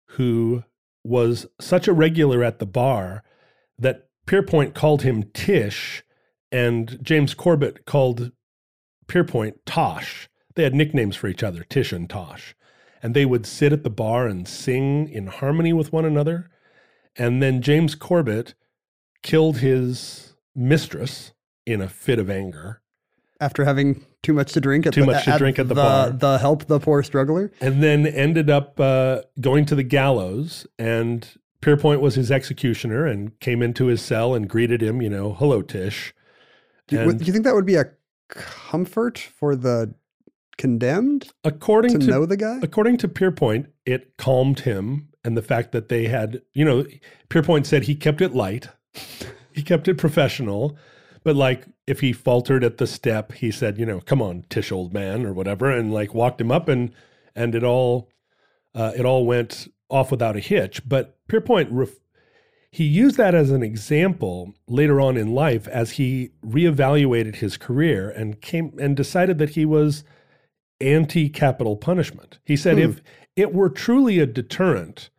who was such a regular at the bar that Pierpoint called him Tish, and James Corbett called Pierpoint Tosh. They had nicknames for each other, Tish and Tosh. And they would sit at the bar and sing in harmony with one another. And then James Corbett killed his mistress in a fit of anger. After having too much to drink at Too the, much to drink at the bar. The Help the Poor Struggler. And then ended up uh, going to the gallows, and Pierpoint was his executioner and came into his cell and greeted him, you know, hello, Tish. Do, And do you think that would be a comfort for the condemned according to, to, know the guy? according to Pierpoint, it calmed him, and the fact that they had, you know, Pierpoint said he kept it light, he kept it professional, but like if he faltered at the step, he said, you know, come on, Tish, old man, or whatever, and like walked him up, and and it all uh, it all went off without a hitch. But Pierpoint, ref- he used that as an example later on in life as he reevaluated his career and came and decided that he was anti-capital punishment. He said, Hmm. if it were truly a deterrent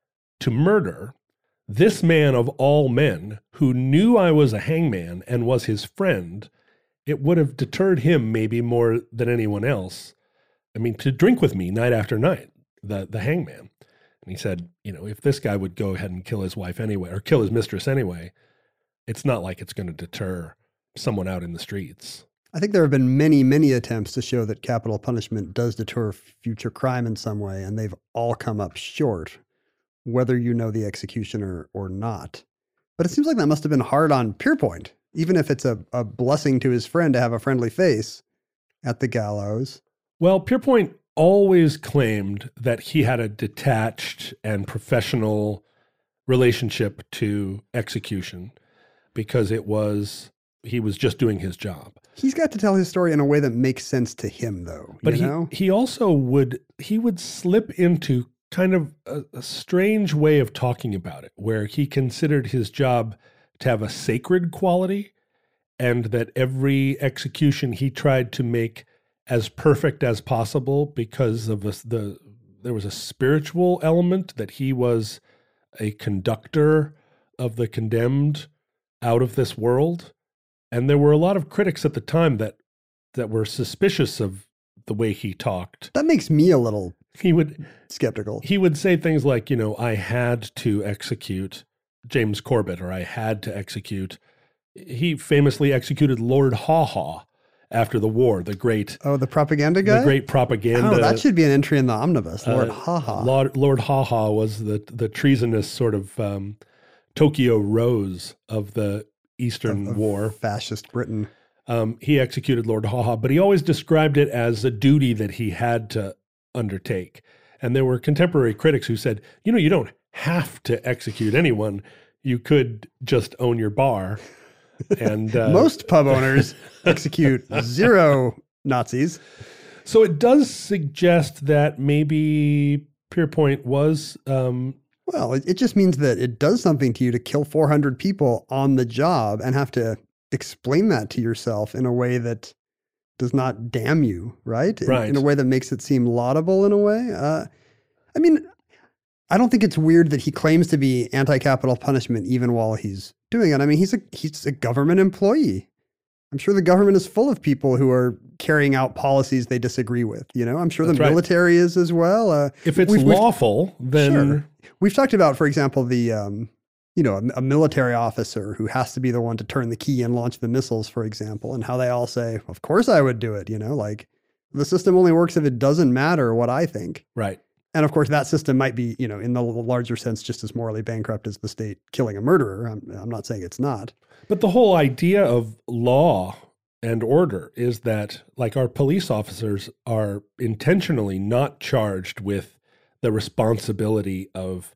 to murder, this man of all men who knew I was a hangman and was his friend, it would have deterred him maybe more than anyone else. I mean, to drink with me night after night, the, the hangman. And he said, you know, if this guy would go ahead and kill his wife anyway, or kill his mistress anyway, it's not like it's going to deter someone out in the streets. I think there have been many, many attempts to show that capital punishment does deter future crime in some way, and they've all come up short. whether you know the executioner or not. But it seems like that must have been hard on Pierpoint, even if it's a, a blessing to his friend to have a friendly face at the gallows. Well, Pierpoint always claimed that he had a detached and professional relationship to execution because it was, he was just doing his job. He's got to tell his story in a way that makes sense to him, though. But you he, know? he also would, he would slip into kind of a, a strange way of talking about it, where he considered his job to have a sacred quality and that every execution he tried to make as perfect as possible because of a, the, there was a spiritual element that he was a conductor of the condemned out of this world. And there were a lot of critics at the time that, that were suspicious of the way he talked. That makes me a little He would skeptical. He would say things like, you know, I had to execute James Corbett, or I had to execute. He famously executed Lord Haw Haw after the war, the great Oh, the propaganda guy? the great propaganda. Oh, that should be an entry in the omnibus. Lord uh, Ha Ha. Lord, Lord Haw Haw was the the treasonous sort of um, Tokyo Rose of the Eastern Of War. Fascist Britain. Um, he executed Lord Haw Haw, but he always described it as a duty that he had to undertake. And there were contemporary critics who said, you know, you don't have to execute anyone. You could just own your bar. And uh, Most pub owners execute zero Nazis. so it does suggest that maybe Pierpoint was um, Well, it, it just means that it does something to you to kill four hundred people on the job and have to explain that to yourself in a way that does not damn you, right? In, Right. in a way that makes it seem laudable in a way. Uh, I mean, I don't think it's weird that he claims to be anti-capital punishment even while he's doing it. I mean, he's a he's a government employee. I'm sure the government is full of people who are carrying out policies they disagree with. You know, I'm sure That's the right. military is as well. Uh, if it's we've- we've- lawful, then Sure. We've talked about, for example, the, um, you know, a, a military officer who has to be the one to turn the key and launch the missiles, for example, and how they all say, of course I would do it. You know, like the system only works if it doesn't matter what I think. right. And of course, that system might be, you know, in the larger sense, just as morally bankrupt as the state killing a murderer. I'm, I'm not saying it's not. But the whole idea of law and order is that, like, our police officers are intentionally not charged with the responsibility of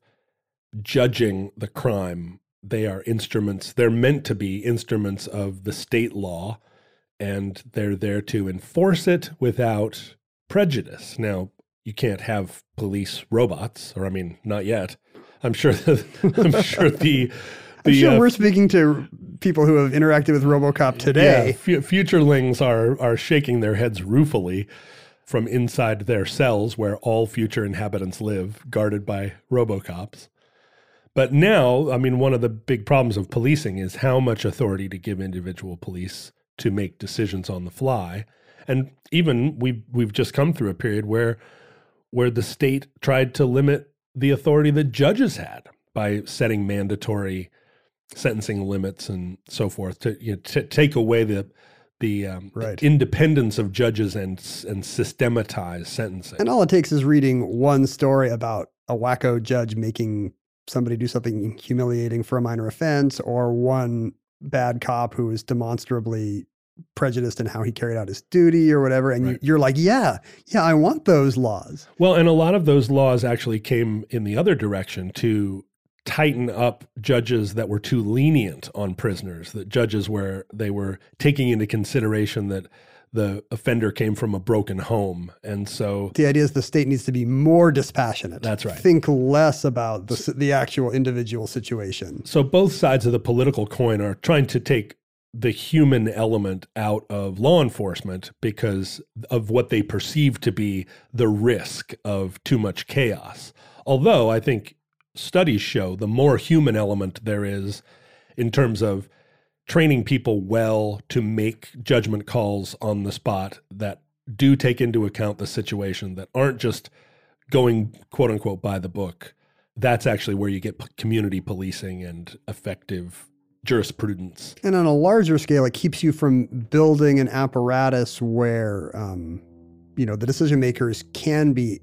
judging the crime. They are instruments, they're meant to be instruments of the state law, and they're there to enforce it without prejudice. Now, you can't have police robots, or I mean, not yet. I'm sure that, I'm sure the, the I'm sure uh, we're speaking to people who have interacted with RoboCop today. yeah, fu- futurelings are are shaking their heads ruefully from inside their cells where all future inhabitants live, guarded by RoboCops. But now, I mean, one of the big problems of policing is how much authority to give individual police to make decisions on the fly. And even we've we've just come through a period where where the state tried to limit the authority that judges had by setting mandatory sentencing limits and so forth to you know, t- take away the the um, Right. independence of judges and and systematize sentencing. And all it takes is reading one story about a wacko judge making somebody do something humiliating for a minor offense, or one bad cop who is demonstrably prejudiced in how he carried out his duty or whatever. And Right. you, you're like, yeah, yeah, I want those laws. Well, and a lot of those laws actually came in the other direction to tighten up judges that were too lenient on prisoners, that judges where they were taking into consideration that the offender came from a broken home. And so The idea is the state needs to be more dispassionate. That's right. Think less about the, the actual individual situation. so both sides of the political coin are trying to take the human element out of law enforcement because of what they perceive to be the risk of too much chaos. Although I think studies show the more human element there is in terms of training people well to make judgment calls on the spot that do take into account the situation, that aren't just going quote unquote by the book. That's actually where you get p- community policing and effective jurisprudence. And on a larger scale, it keeps you from building an apparatus where, um, you know, the decision makers can be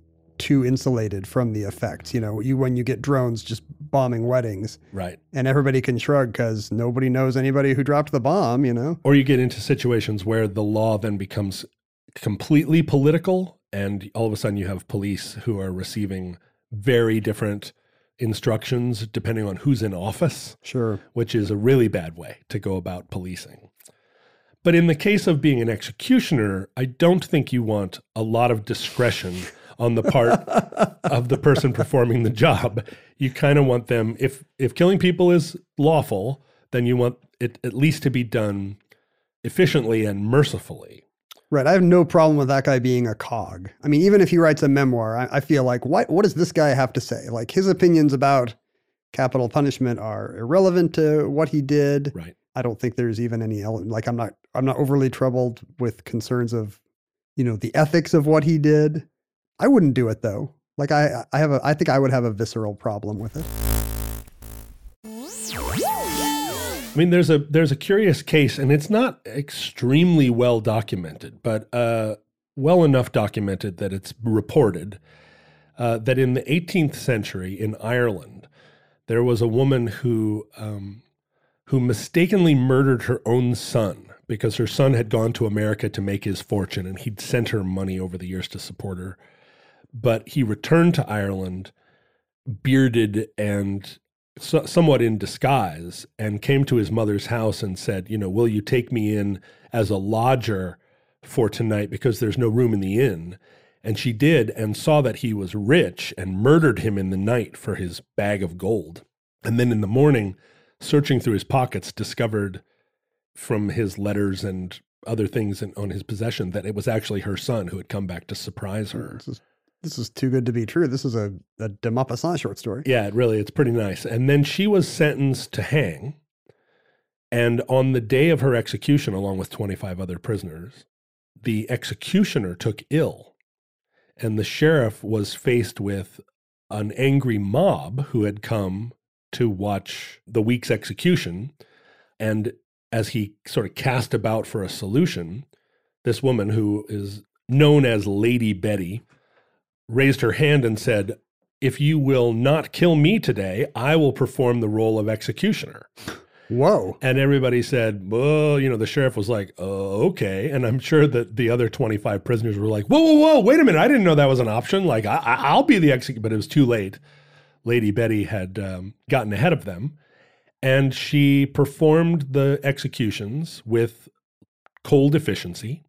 too insulated from the effects. You know, you when you get drones just bombing weddings, Right. and everybody can shrug because nobody knows anybody who dropped the bomb, you know? Or you get into situations where the law then becomes completely political, and all of a sudden you have police who are receiving very different instructions depending on who's in office, Sure. which is a really bad way to go about policing. But in the case of being an executioner, I don't think you want a lot of discretion on the part of the person performing the job. You kind of want them, if if killing people is lawful, then you want it at least to be done efficiently and mercifully. Right. I have no problem with that guy being a cog. I mean, even if he writes a memoir, I, I feel like, what what does this guy have to say? Like, his opinions about capital punishment are irrelevant to what he did. Right. I don't think there's even any element, like I'm not I'm not overly troubled with concerns of, you know, the ethics of what he did. I wouldn't do it though. Like I I have a I think I would have a visceral problem with it. I mean, there's a there's a curious case, and it's not extremely well documented, but uh, well enough documented that it's reported uh, that in the eighteenth century in Ireland, there was a woman who um, who mistakenly murdered her own son because her son had gone to America to make his fortune, and he'd sent her money over the years to support her. But he returned to Ireland, bearded and so, somewhat in disguise, and came to his mother's house and said, you know, will you take me in as a lodger for tonight because there's no room in the inn? And she did, and saw that he was rich and murdered him in the night for his bag of gold. And then in the morning, searching through his pockets, discovered from his letters and other things in, on his possession that it was actually her son who had come back to surprise her. This is, this is too good to be true. This is a, a de Maupassant short story. Yeah, it really, it's pretty nice. And then she was sentenced to hang. And on the day of her execution, along with twenty-five other prisoners, the executioner took ill. And the sheriff was faced with an angry mob who had come to watch the week's execution. And as he sort of cast about for a solution, this woman, who is known as Lady Betty, raised her hand and said, if you will not kill me today, I will perform the role of executioner. Whoa. And everybody said, well, you know, the sheriff was like, oh, okay. And I'm sure that the other twenty-five prisoners were like, whoa, whoa, whoa, wait a minute. I didn't know that was an option. Like, I, I'll be the executioner. But it was too late. Lady Betty had um, gotten ahead of them, and she performed the executions with cold efficiency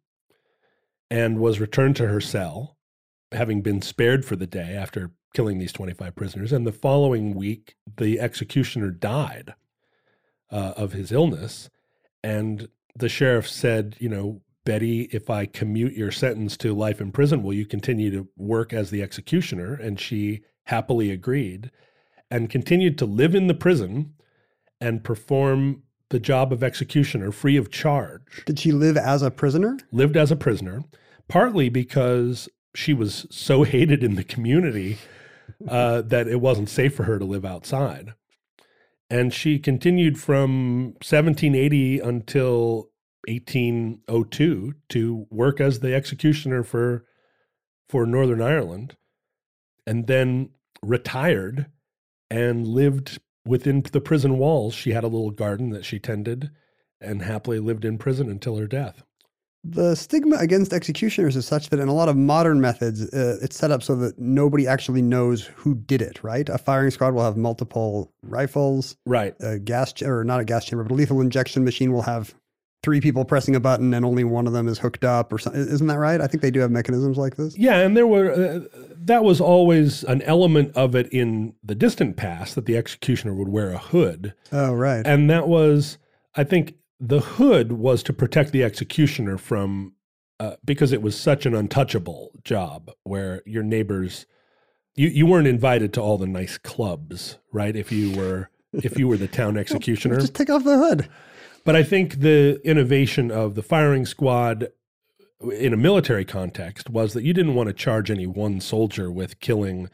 and was returned to her cell, having been spared for the day after killing these twenty-five prisoners. And the following week, the executioner died uh, of his illness. And the sheriff said, you know, Betty, if I commute your sentence to life in prison, will you continue to work as the executioner? And she happily agreed and continued to live in the prison and perform the job of executioner free of charge. Did she live as a prisoner? Lived as a prisoner, partly because she was so hated in the community uh, that it wasn't safe for her to live outside. And she continued from seventeen eighty until eighteen oh two to work as the executioner for, for Northern Ireland, and then retired and lived within the prison walls. She had a little garden that she tended and happily lived in prison until her death. The stigma against executioners is such that in a lot of modern methods, uh, it's set up so that nobody actually knows who did it, right? A firing squad will have multiple rifles. Right. A gas, ch- or not a gas chamber, but a lethal injection machine will have three people pressing a button and only one of them is hooked up or something. Isn't that right? I think they do have mechanisms like this. Yeah, and there were, uh, that was always an element of it in the distant past, that the executioner would wear a hood. Oh, right. And that was, I think, the hood was to protect the executioner from, uh, because it was such an untouchable job where your neighbors, you, you weren't invited to all the nice clubs, right? If you were, if you were the town executioner. Just take off the hood. But I think the innovation of the firing squad in a military context was that you didn't want to charge any one soldier with killing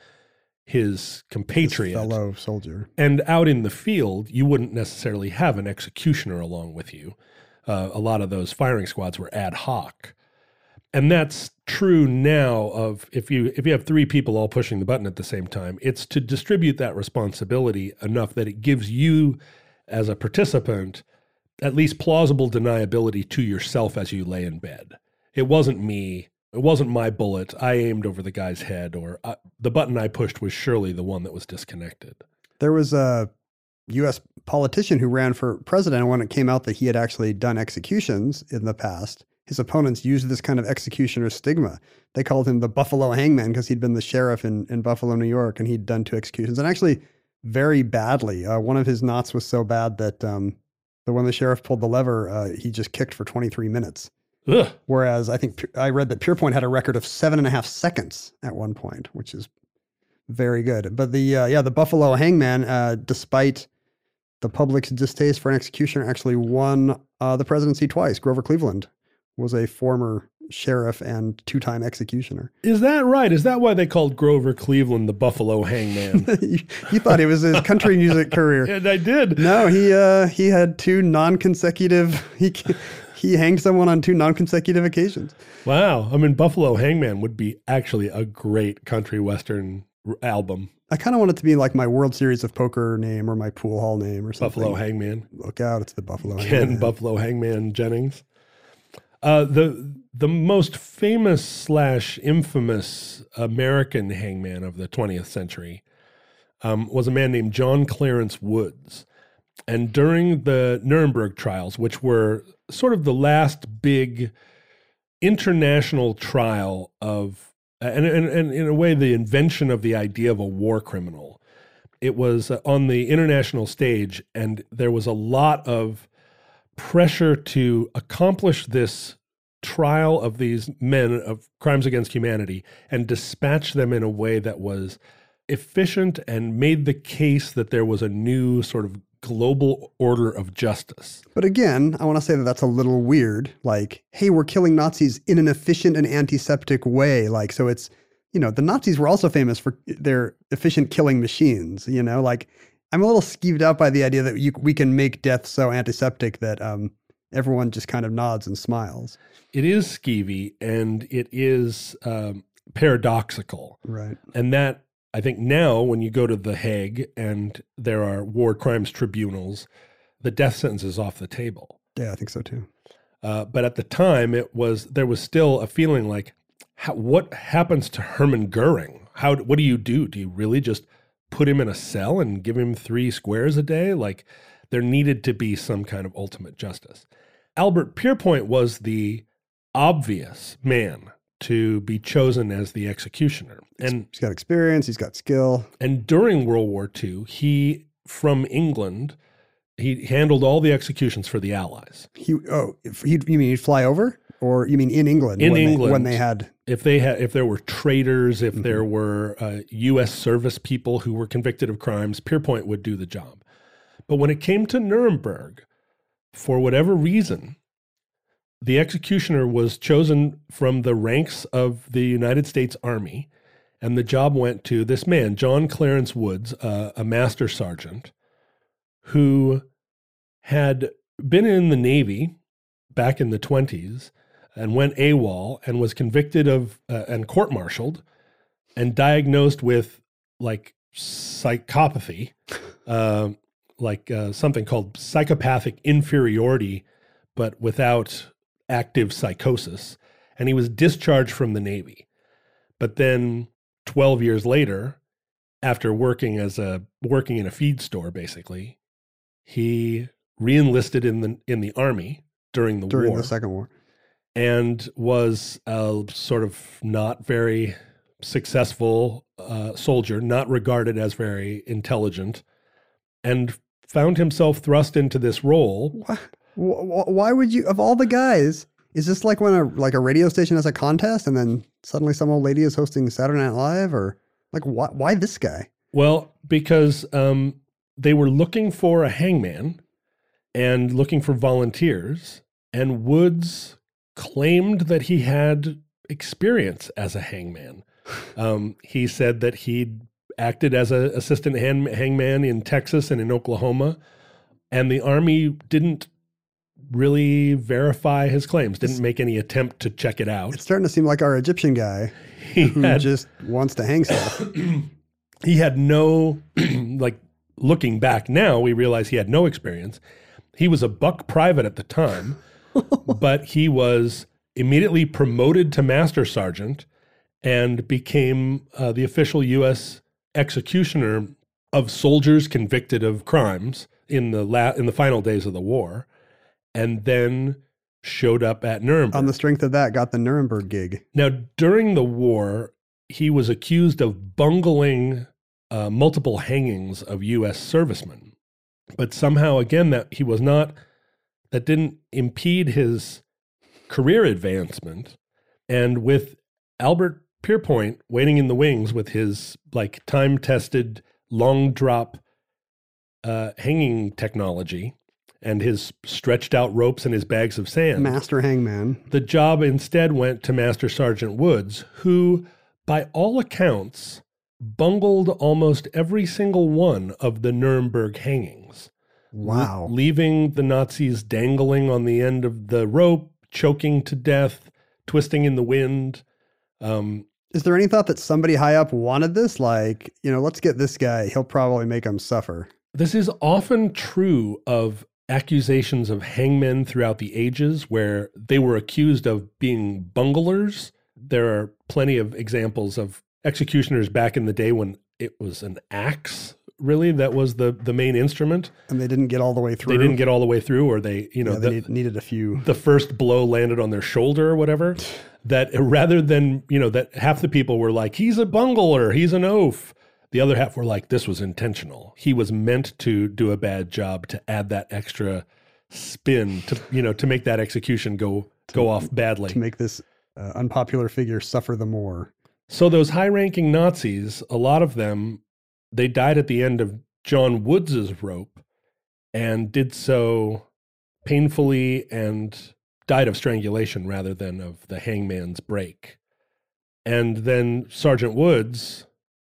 his compatriot. His fellow soldier. And out in the field, you wouldn't necessarily have an executioner along with you. Uh, a lot of those firing squads were ad hoc. And that's true now of if you if you have three people all pushing the button at the same time, it's to distribute that responsibility enough that it gives you as a participant at least plausible deniability to yourself as you lay in bed. It wasn't me. It wasn't my bullet. I aimed over the guy's head, or uh, the button I pushed was surely the one that was disconnected. There was a U S politician who ran for president, and when it came out that he had actually done executions in the past, his opponents used this kind of executioner stigma. They called him the Buffalo Hangman because he'd been the sheriff in, in Buffalo, New York, and he'd done two executions, and actually very badly. Uh, one of his knots was so bad that um, the when the sheriff pulled the lever, uh, he just kicked for twenty-three minutes. Ugh. Whereas I think I read that Pierpoint had a record of seven and a half seconds at one point, which is very good. But the uh, yeah, the Buffalo Hangman, uh, despite the public's distaste for an executioner, actually won uh, the presidency twice. Grover Cleveland was a former sheriff and two-time executioner. Is that right? Is that why they called Grover Cleveland the Buffalo Hangman? you, you thought it was his country music career. And I did. No, he uh, he had two non-consecutive. He he hanged someone on two non-consecutive occasions. Wow. I mean, Buffalo Hangman would be actually a great country western r- album. I kind of want it to be like my World Series of Poker name or my pool hall name or something. Buffalo Hangman. Look out, it's the Buffalo Ken Hangman. Buffalo Hangman Jennings. Uh, the the most famous slash infamous American hangman of the twentieth century um, was a man named John Clarence Woods. And during the Nuremberg trials, which were sort of the last big international trial of, and, and, and in a way, the invention of the idea of a war criminal, it was on the international stage, and there was a lot of pressure to accomplish this trial of these men of crimes against humanity and dispatch them in a way that was efficient and made the case that there was a new sort of global order of justice. But again, I want to say that that's a little weird. Like, hey, we're killing Nazis in an efficient and antiseptic way. Like, so it's, you know, the Nazis were also famous for their efficient killing machines, you know, like I'm a little skeeved out by the idea that you, we can make death so antiseptic that um, everyone just kind of nods and smiles. It is skeevy and it is um, paradoxical. Right. And that, I think now when you go to The Hague and there are war crimes tribunals, the death sentence is off the table. Yeah, I think so too. Uh, but at the time, it was there was still a feeling like, how, what happens to Hermann Goering? How? What do you do? Do you really just put him in a cell and give him three squares a day? Like, there needed to be some kind of ultimate justice. Albert Pierpoint was the obvious man to be chosen as the executioner. And he's got experience, he's got skill. And during World War Two, he, from England, he handled all the executions for the Allies. He oh, if he, you mean he'd fly over? Or you mean in England? In when England. They, when they had... If they had, if there were traitors, if mm-hmm. there were uh, U S service people who were convicted of crimes, Pierpoint would do the job. But when it came to Nuremberg, for whatever reason, the executioner was chosen from the ranks of the United States Army, and the job went to this man, John Clarence Woods, uh, a master sergeant, who had been in the Navy back in the twenties and went AWOL and was convicted of uh, and court-martialed and diagnosed with like psychopathy, uh, like uh, something called psychopathic inferiority, but without active psychosis, and he was discharged from the Navy. But then twelve years later, after working as a working in a feed store, basically, he re-enlisted in the in the Army during the during war. the Second War, and was a sort of not very successful uh, soldier, not regarded as very intelligent, and found himself thrust into this role. What? Why would you, of all the guys, is this like when a like a radio station has a contest and then suddenly some old lady is hosting Saturday Night Live, or like why why this guy? Well, because um, they were looking for a hangman and looking for volunteers, and Woods claimed that he had experience as a hangman. Um, he said that he'd acted as an assistant hang- hangman in Texas and in Oklahoma, and the Army didn't really verify his claims, didn't make any attempt to check it out. It's starting to seem like our Egyptian guy He who had, just wants to hang stuff. he had no, like looking back now, we realize he had no experience. He was a buck private at the time, but he was immediately promoted to master sergeant and became uh, the official U S executioner of soldiers convicted of crimes in the la- in the final days of the war, and then showed up at Nuremberg. On the strength of that, got the Nuremberg gig. Now, during the war, he was accused of bungling uh, multiple hangings of U S servicemen, but somehow, again, that he was not, that didn't impede his career advancement. And with Albert Pierpoint waiting in the wings with his like time-tested long drop uh, hanging technology and his stretched out ropes and his bags of sand, Master hangman. the job instead went to Master Sergeant Woods, who, by all accounts, bungled almost every single one of the Nuremberg hangings. Wow. Le- leaving the Nazis dangling on the end of the rope, choking to death, twisting in the wind. Um, Is there any thought that somebody high up wanted this? Like, you know, let's get this guy. He'll probably make them suffer. This is often true of accusations of hangmen throughout the ages where they were accused of being bunglers. There are plenty of examples of executioners back in the day when it was an axe, really, that was the, the main instrument. And they didn't get all the way through. They didn't get all the way through, or they, you know, Yeah, they the, need, needed a few. the first blow landed on their shoulder or whatever. That rather than, you know, that half the people were like, he's a bungler, he's an oaf. The other half were like, this was intentional. He was meant to do a bad job to add that extra spin to, you know, to make that execution go go off badly. To make this uh, unpopular figure suffer the more. So those high-ranking Nazis, a lot of them, they died at the end of John Woods's rope and did so painfully and died of strangulation rather than of the hangman's break. And then Sergeant Woods,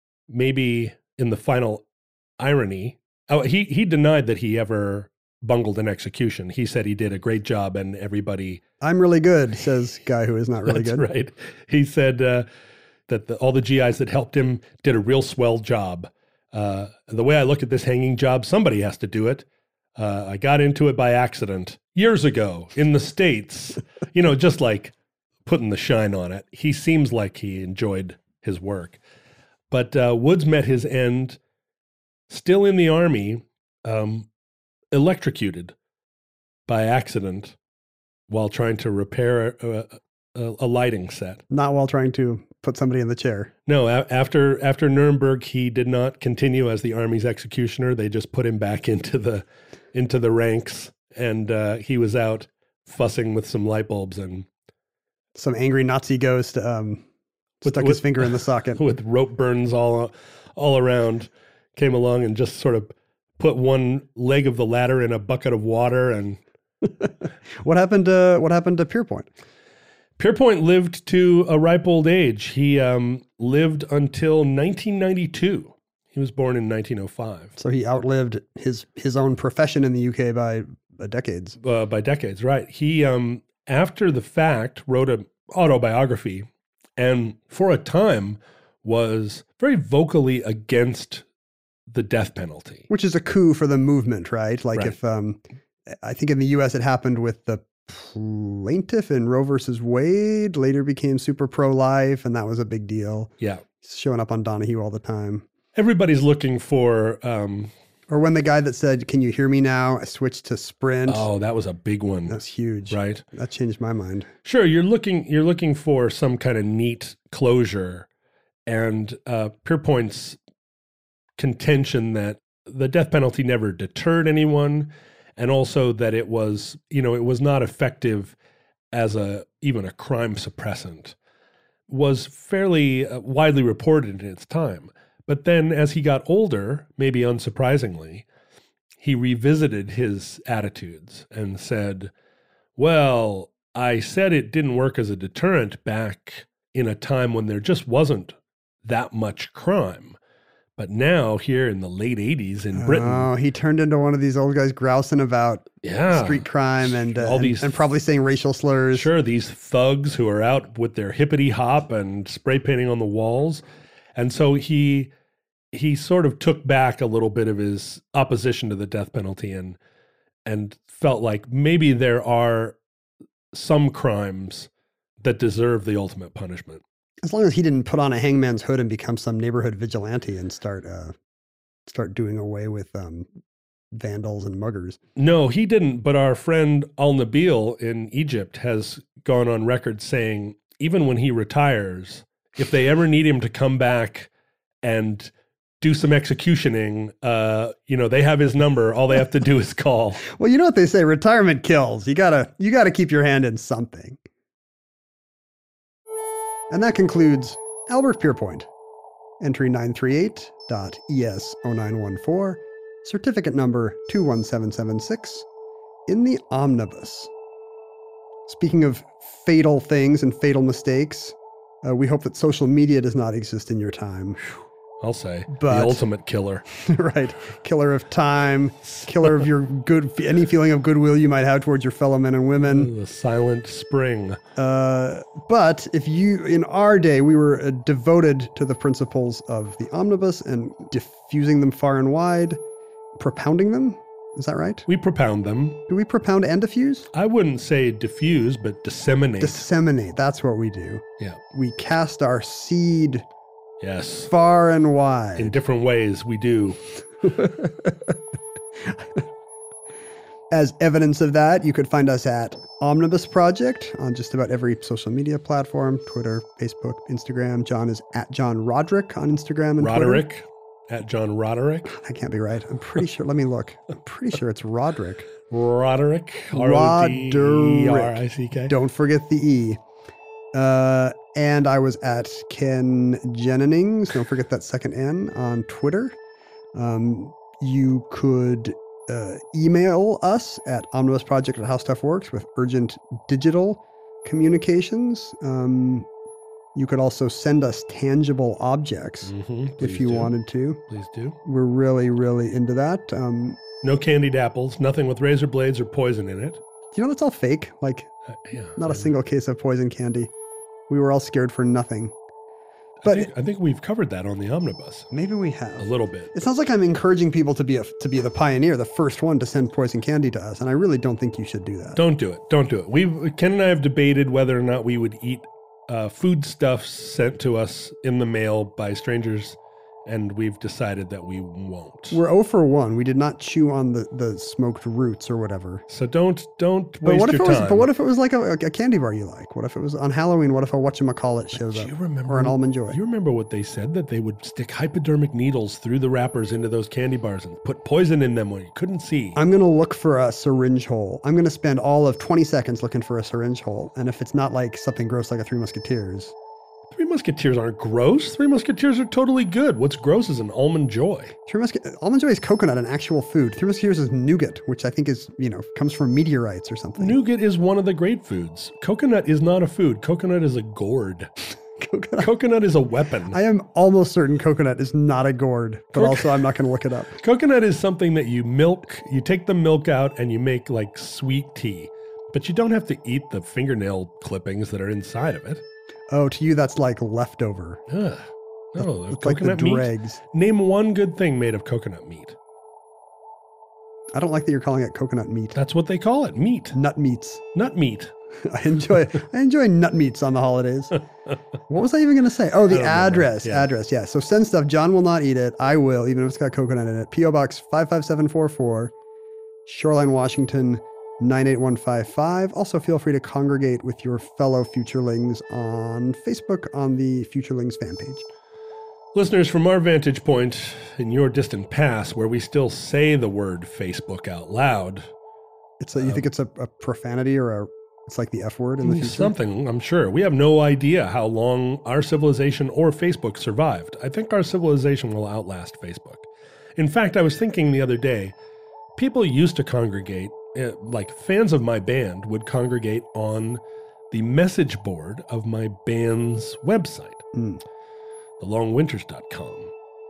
maybe in the final irony, oh, he, he denied that he ever bungled an execution. He said he did a great job and everybody... I'm really good, says guy who is not really That's good. right. He said uh, that the, all the G Is that helped him did a real swell job. Uh, the way I look at this hanging job, somebody has to do it. Uh, I got into it by accident years ago in the States, you know, just like putting the shine on it. He seems like he enjoyed his work. But uh, Woods met his end still in the Army, um, electrocuted by accident while trying to repair a, a, a lighting set. Not while trying to put somebody in the chair. No, a- after after Nuremberg, he did not continue as the Army's executioner. They just put him back into the into the ranks, and uh, he was out fussing with some light bulbs and Some angry Nazi ghost um, With- stuck with- his finger in the socket. with rope burns all all around, came along and just sort of put one leg of the ladder in a bucket of water. And What happened to what happened to Pierpoint? Pierpoint lived to a ripe old age. He um, lived until nineteen ninety-two. He was born in nineteen oh five. So he outlived his his own profession in the U K by uh, decades. Uh, by decades, right. He, um, after the fact, wrote an autobiography and for a time was very vocally against the death penalty. Which is a coup for the movement, right? Like Right. if um, I think in the U S it happened with the plaintiff in Roe versus Wade, later became super pro-life, and that was a big deal. Yeah. He's showing up on Donahue all the time. Everybody's looking for, um, Or when the guy that said, "Can you hear me now?" I switched to Sprint. oh, that was a big one, That's huge. right? That changed my mind. Sure, you're looking you're looking for some kind of neat closure, and uh, Pierpoint's contention that the death penalty never deterred anyone, and also that it was you know it was not effective as a even a crime suppressant, was fairly uh, widely reported in its time. But then, as he got older, maybe unsurprisingly, he revisited his attitudes and said, well, I said it didn't work as a deterrent back in a time when there just wasn't that much crime. But now here in the late eighties in Britain, Oh, he turned into one of these old guys grousing about yeah, street crime and uh, all and- these and, probably saying racial slurs. sure, these thugs who are out with their hippity hop and spray painting on the walls. And so he he sort of took back a little bit of his opposition to the death penalty and and felt like maybe there are some crimes that deserve the ultimate punishment. As long as he didn't put on a hangman's hood and become some neighborhood vigilante and start uh, start doing away with um, vandals and muggers. No, he didn't. But our friend Al Nabil in Egypt has gone on record saying even when he retires, if they ever need him to come back and do some executioning, uh, you know, they have his number. All they have to do is call. Well, you know what they say, retirement kills. You gotta you gotta keep your hand in something. And that concludes Albert Pierpoint. Entry nine three eight E S zero nine one four, certificate number two one seven seven six, in the omnibus. Speaking of fatal things and fatal mistakes, uh, we hope that social media does not exist in your time. I'll say But- the ultimate killer. Right. Killer of time, killer of your good, any feeling of goodwill you might have towards your fellow men and women. The silent spring. Uh, but if you, in our day, we were uh, devoted to the principles of the omnibus and diffusing them far and wide, propounding them. Is that right? We propound them. Do we propound and diffuse? I wouldn't say diffuse, but disseminate. Disseminate. That's what we do. yeah. We cast our seed Yes. far and wide. In different ways, we do. As evidence of that, you could find us at Omnibus Project on just about every social media platform, Twitter, Facebook, Instagram. John is at John Roderick on Instagram and Twitter. Roderick, at John Roderick. That can't be right. I'm pretty sure. Let me look. I'm pretty sure it's Roderick. Roderick. R O D E R I C K. Don't forget the E. Uh, and I was at Ken Jennings. Don't forget that second N on Twitter. Um, you could uh, email us at omnibusproject at how stuff works with urgent digital communications. Um, you could also send us tangible objects Mhm, if please you do. wanted to. Please do. We're really, really into that. Um, No candied apples, nothing with razor blades or poison in it. you know, that's all fake. Like, Uh, yeah. not I- a single case of poison candy. We were all scared for nothing. I But think, I think we've covered that on the omnibus maybe we a have. little bit. It sounds like I'm encouraging people to be a, to be the pioneer, the first one to send poison candy to us, and I really don't think you should do that. Don't do it. Don't do it. We Ken and I have debated whether or not we would eat uh, foodstuffs sent to us in the mail by strangers, and we've decided that we won't. We're zero for one. We did not chew on the, the smoked roots or whatever. So don't don't But waste what if your it was? time. But what if it was like a, a candy bar you like? What if it was on Halloween? What if a whatchamacallit shows Do up? you remember? Or an almond joy? You remember what they said, that they would stick hypodermic needles through the wrappers into those candy bars and put poison in them when you couldn't see. I'm gonna look for a syringe hole. I'm gonna spend all of twenty seconds looking for a syringe hole, and if it's not like something gross like a Three Musketeers, Three Musketeers aren't gross. Three Musketeers are totally good. What's gross is an almond joy. Three Musket almond joy is coconut, an actual food. Three Musketeers is nougat, which I think is you know comes from meteorites or something. Nougat is one of the great foods. Coconut is not a food. Coconut is a gourd. Coconut. Coconut is a weapon. I am almost certain coconut is not a gourd, but Coc- also I'm not going to look it up. Coconut is something that you milk, you take the milk out and you make like sweet tea, but you don't have to eat the fingernail clippings that are inside of it. Oh, to you that's like leftover. Ugh. No, It's like the coconut meat. dregs. Name one good thing made of coconut meat. I don't like that you're calling it coconut meat. That's what they call it, meat. Nut meats. Nut meat. I enjoy I enjoy nut meats on the holidays. What was I even going to say? Oh, the I don't remember. address. Yeah. Address. Yeah. So send stuff. John will not eat it. I will, even if it's got coconut in it. P O Box five five seven four four, Shoreline, Washington nine eight one five five. Also, feel free to congregate with your fellow Futurelings on Facebook on the Futurelings fan page. Listeners, from our vantage point in your distant past, where we still say the word Facebook out loud, It's a, you think it's a, a profanity or a it's like the F word in the future? something, I'm sure. We have no idea how long our civilization or Facebook survived. I think our civilization will outlast Facebook. In fact, I was thinking the other day, people used to congregate, uh, like fans of my band would congregate on the message board of my band's website, Mm. the long winters dot com.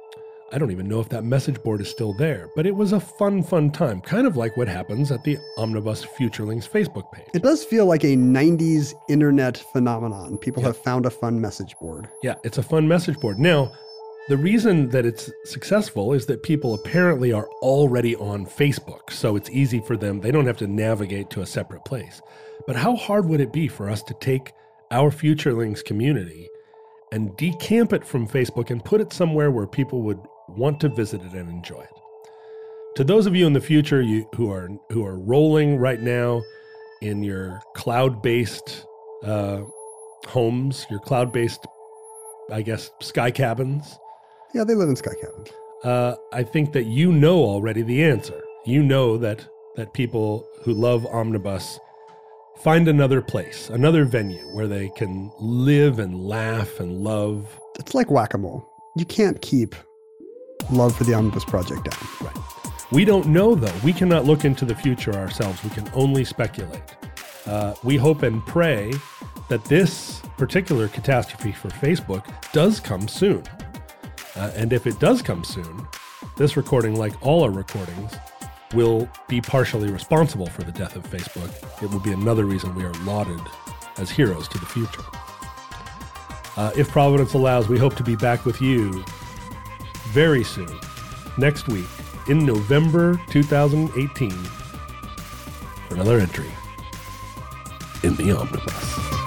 I don't even know if that message board is still there, but it was a fun, fun time, kind of like what happens at the Omnibus Futurelings Facebook page. It does feel like a nineties internet phenomenon. People Yeah. have found a fun message board. Yeah, it's a fun message board. Now, the reason that it's successful is that people apparently are already on Facebook, so it's easy for them. They don't have to navigate to a separate place. But how hard would it be for us to take our Futurelings community and decamp it from Facebook and put it somewhere where people would want to visit it and enjoy it? To those of you in the future you, who are who are rolling right now in your cloud-based uh, homes, your cloud-based, I guess, sky cabins, Yeah, they live in sky cabins. uh, I think that you know already the answer. You know that that people who love Omnibus find another place, another venue where they can live and laugh and love. It's like whack-a-mole. You can't keep love for the Omnibus Project down. Right. We don't know, though. We cannot look into the future ourselves. We can only speculate. Uh, we hope and pray that this particular catastrophe for Facebook does come soon. Uh, and if it does come soon, this recording, like all our recordings, will be partially responsible for the death of Facebook. It will be another reason we are lauded as heroes to the future. Uh, if Providence allows, we hope to be back with you very soon, next week, in November two thousand eighteen, for another entry in the Omnibus.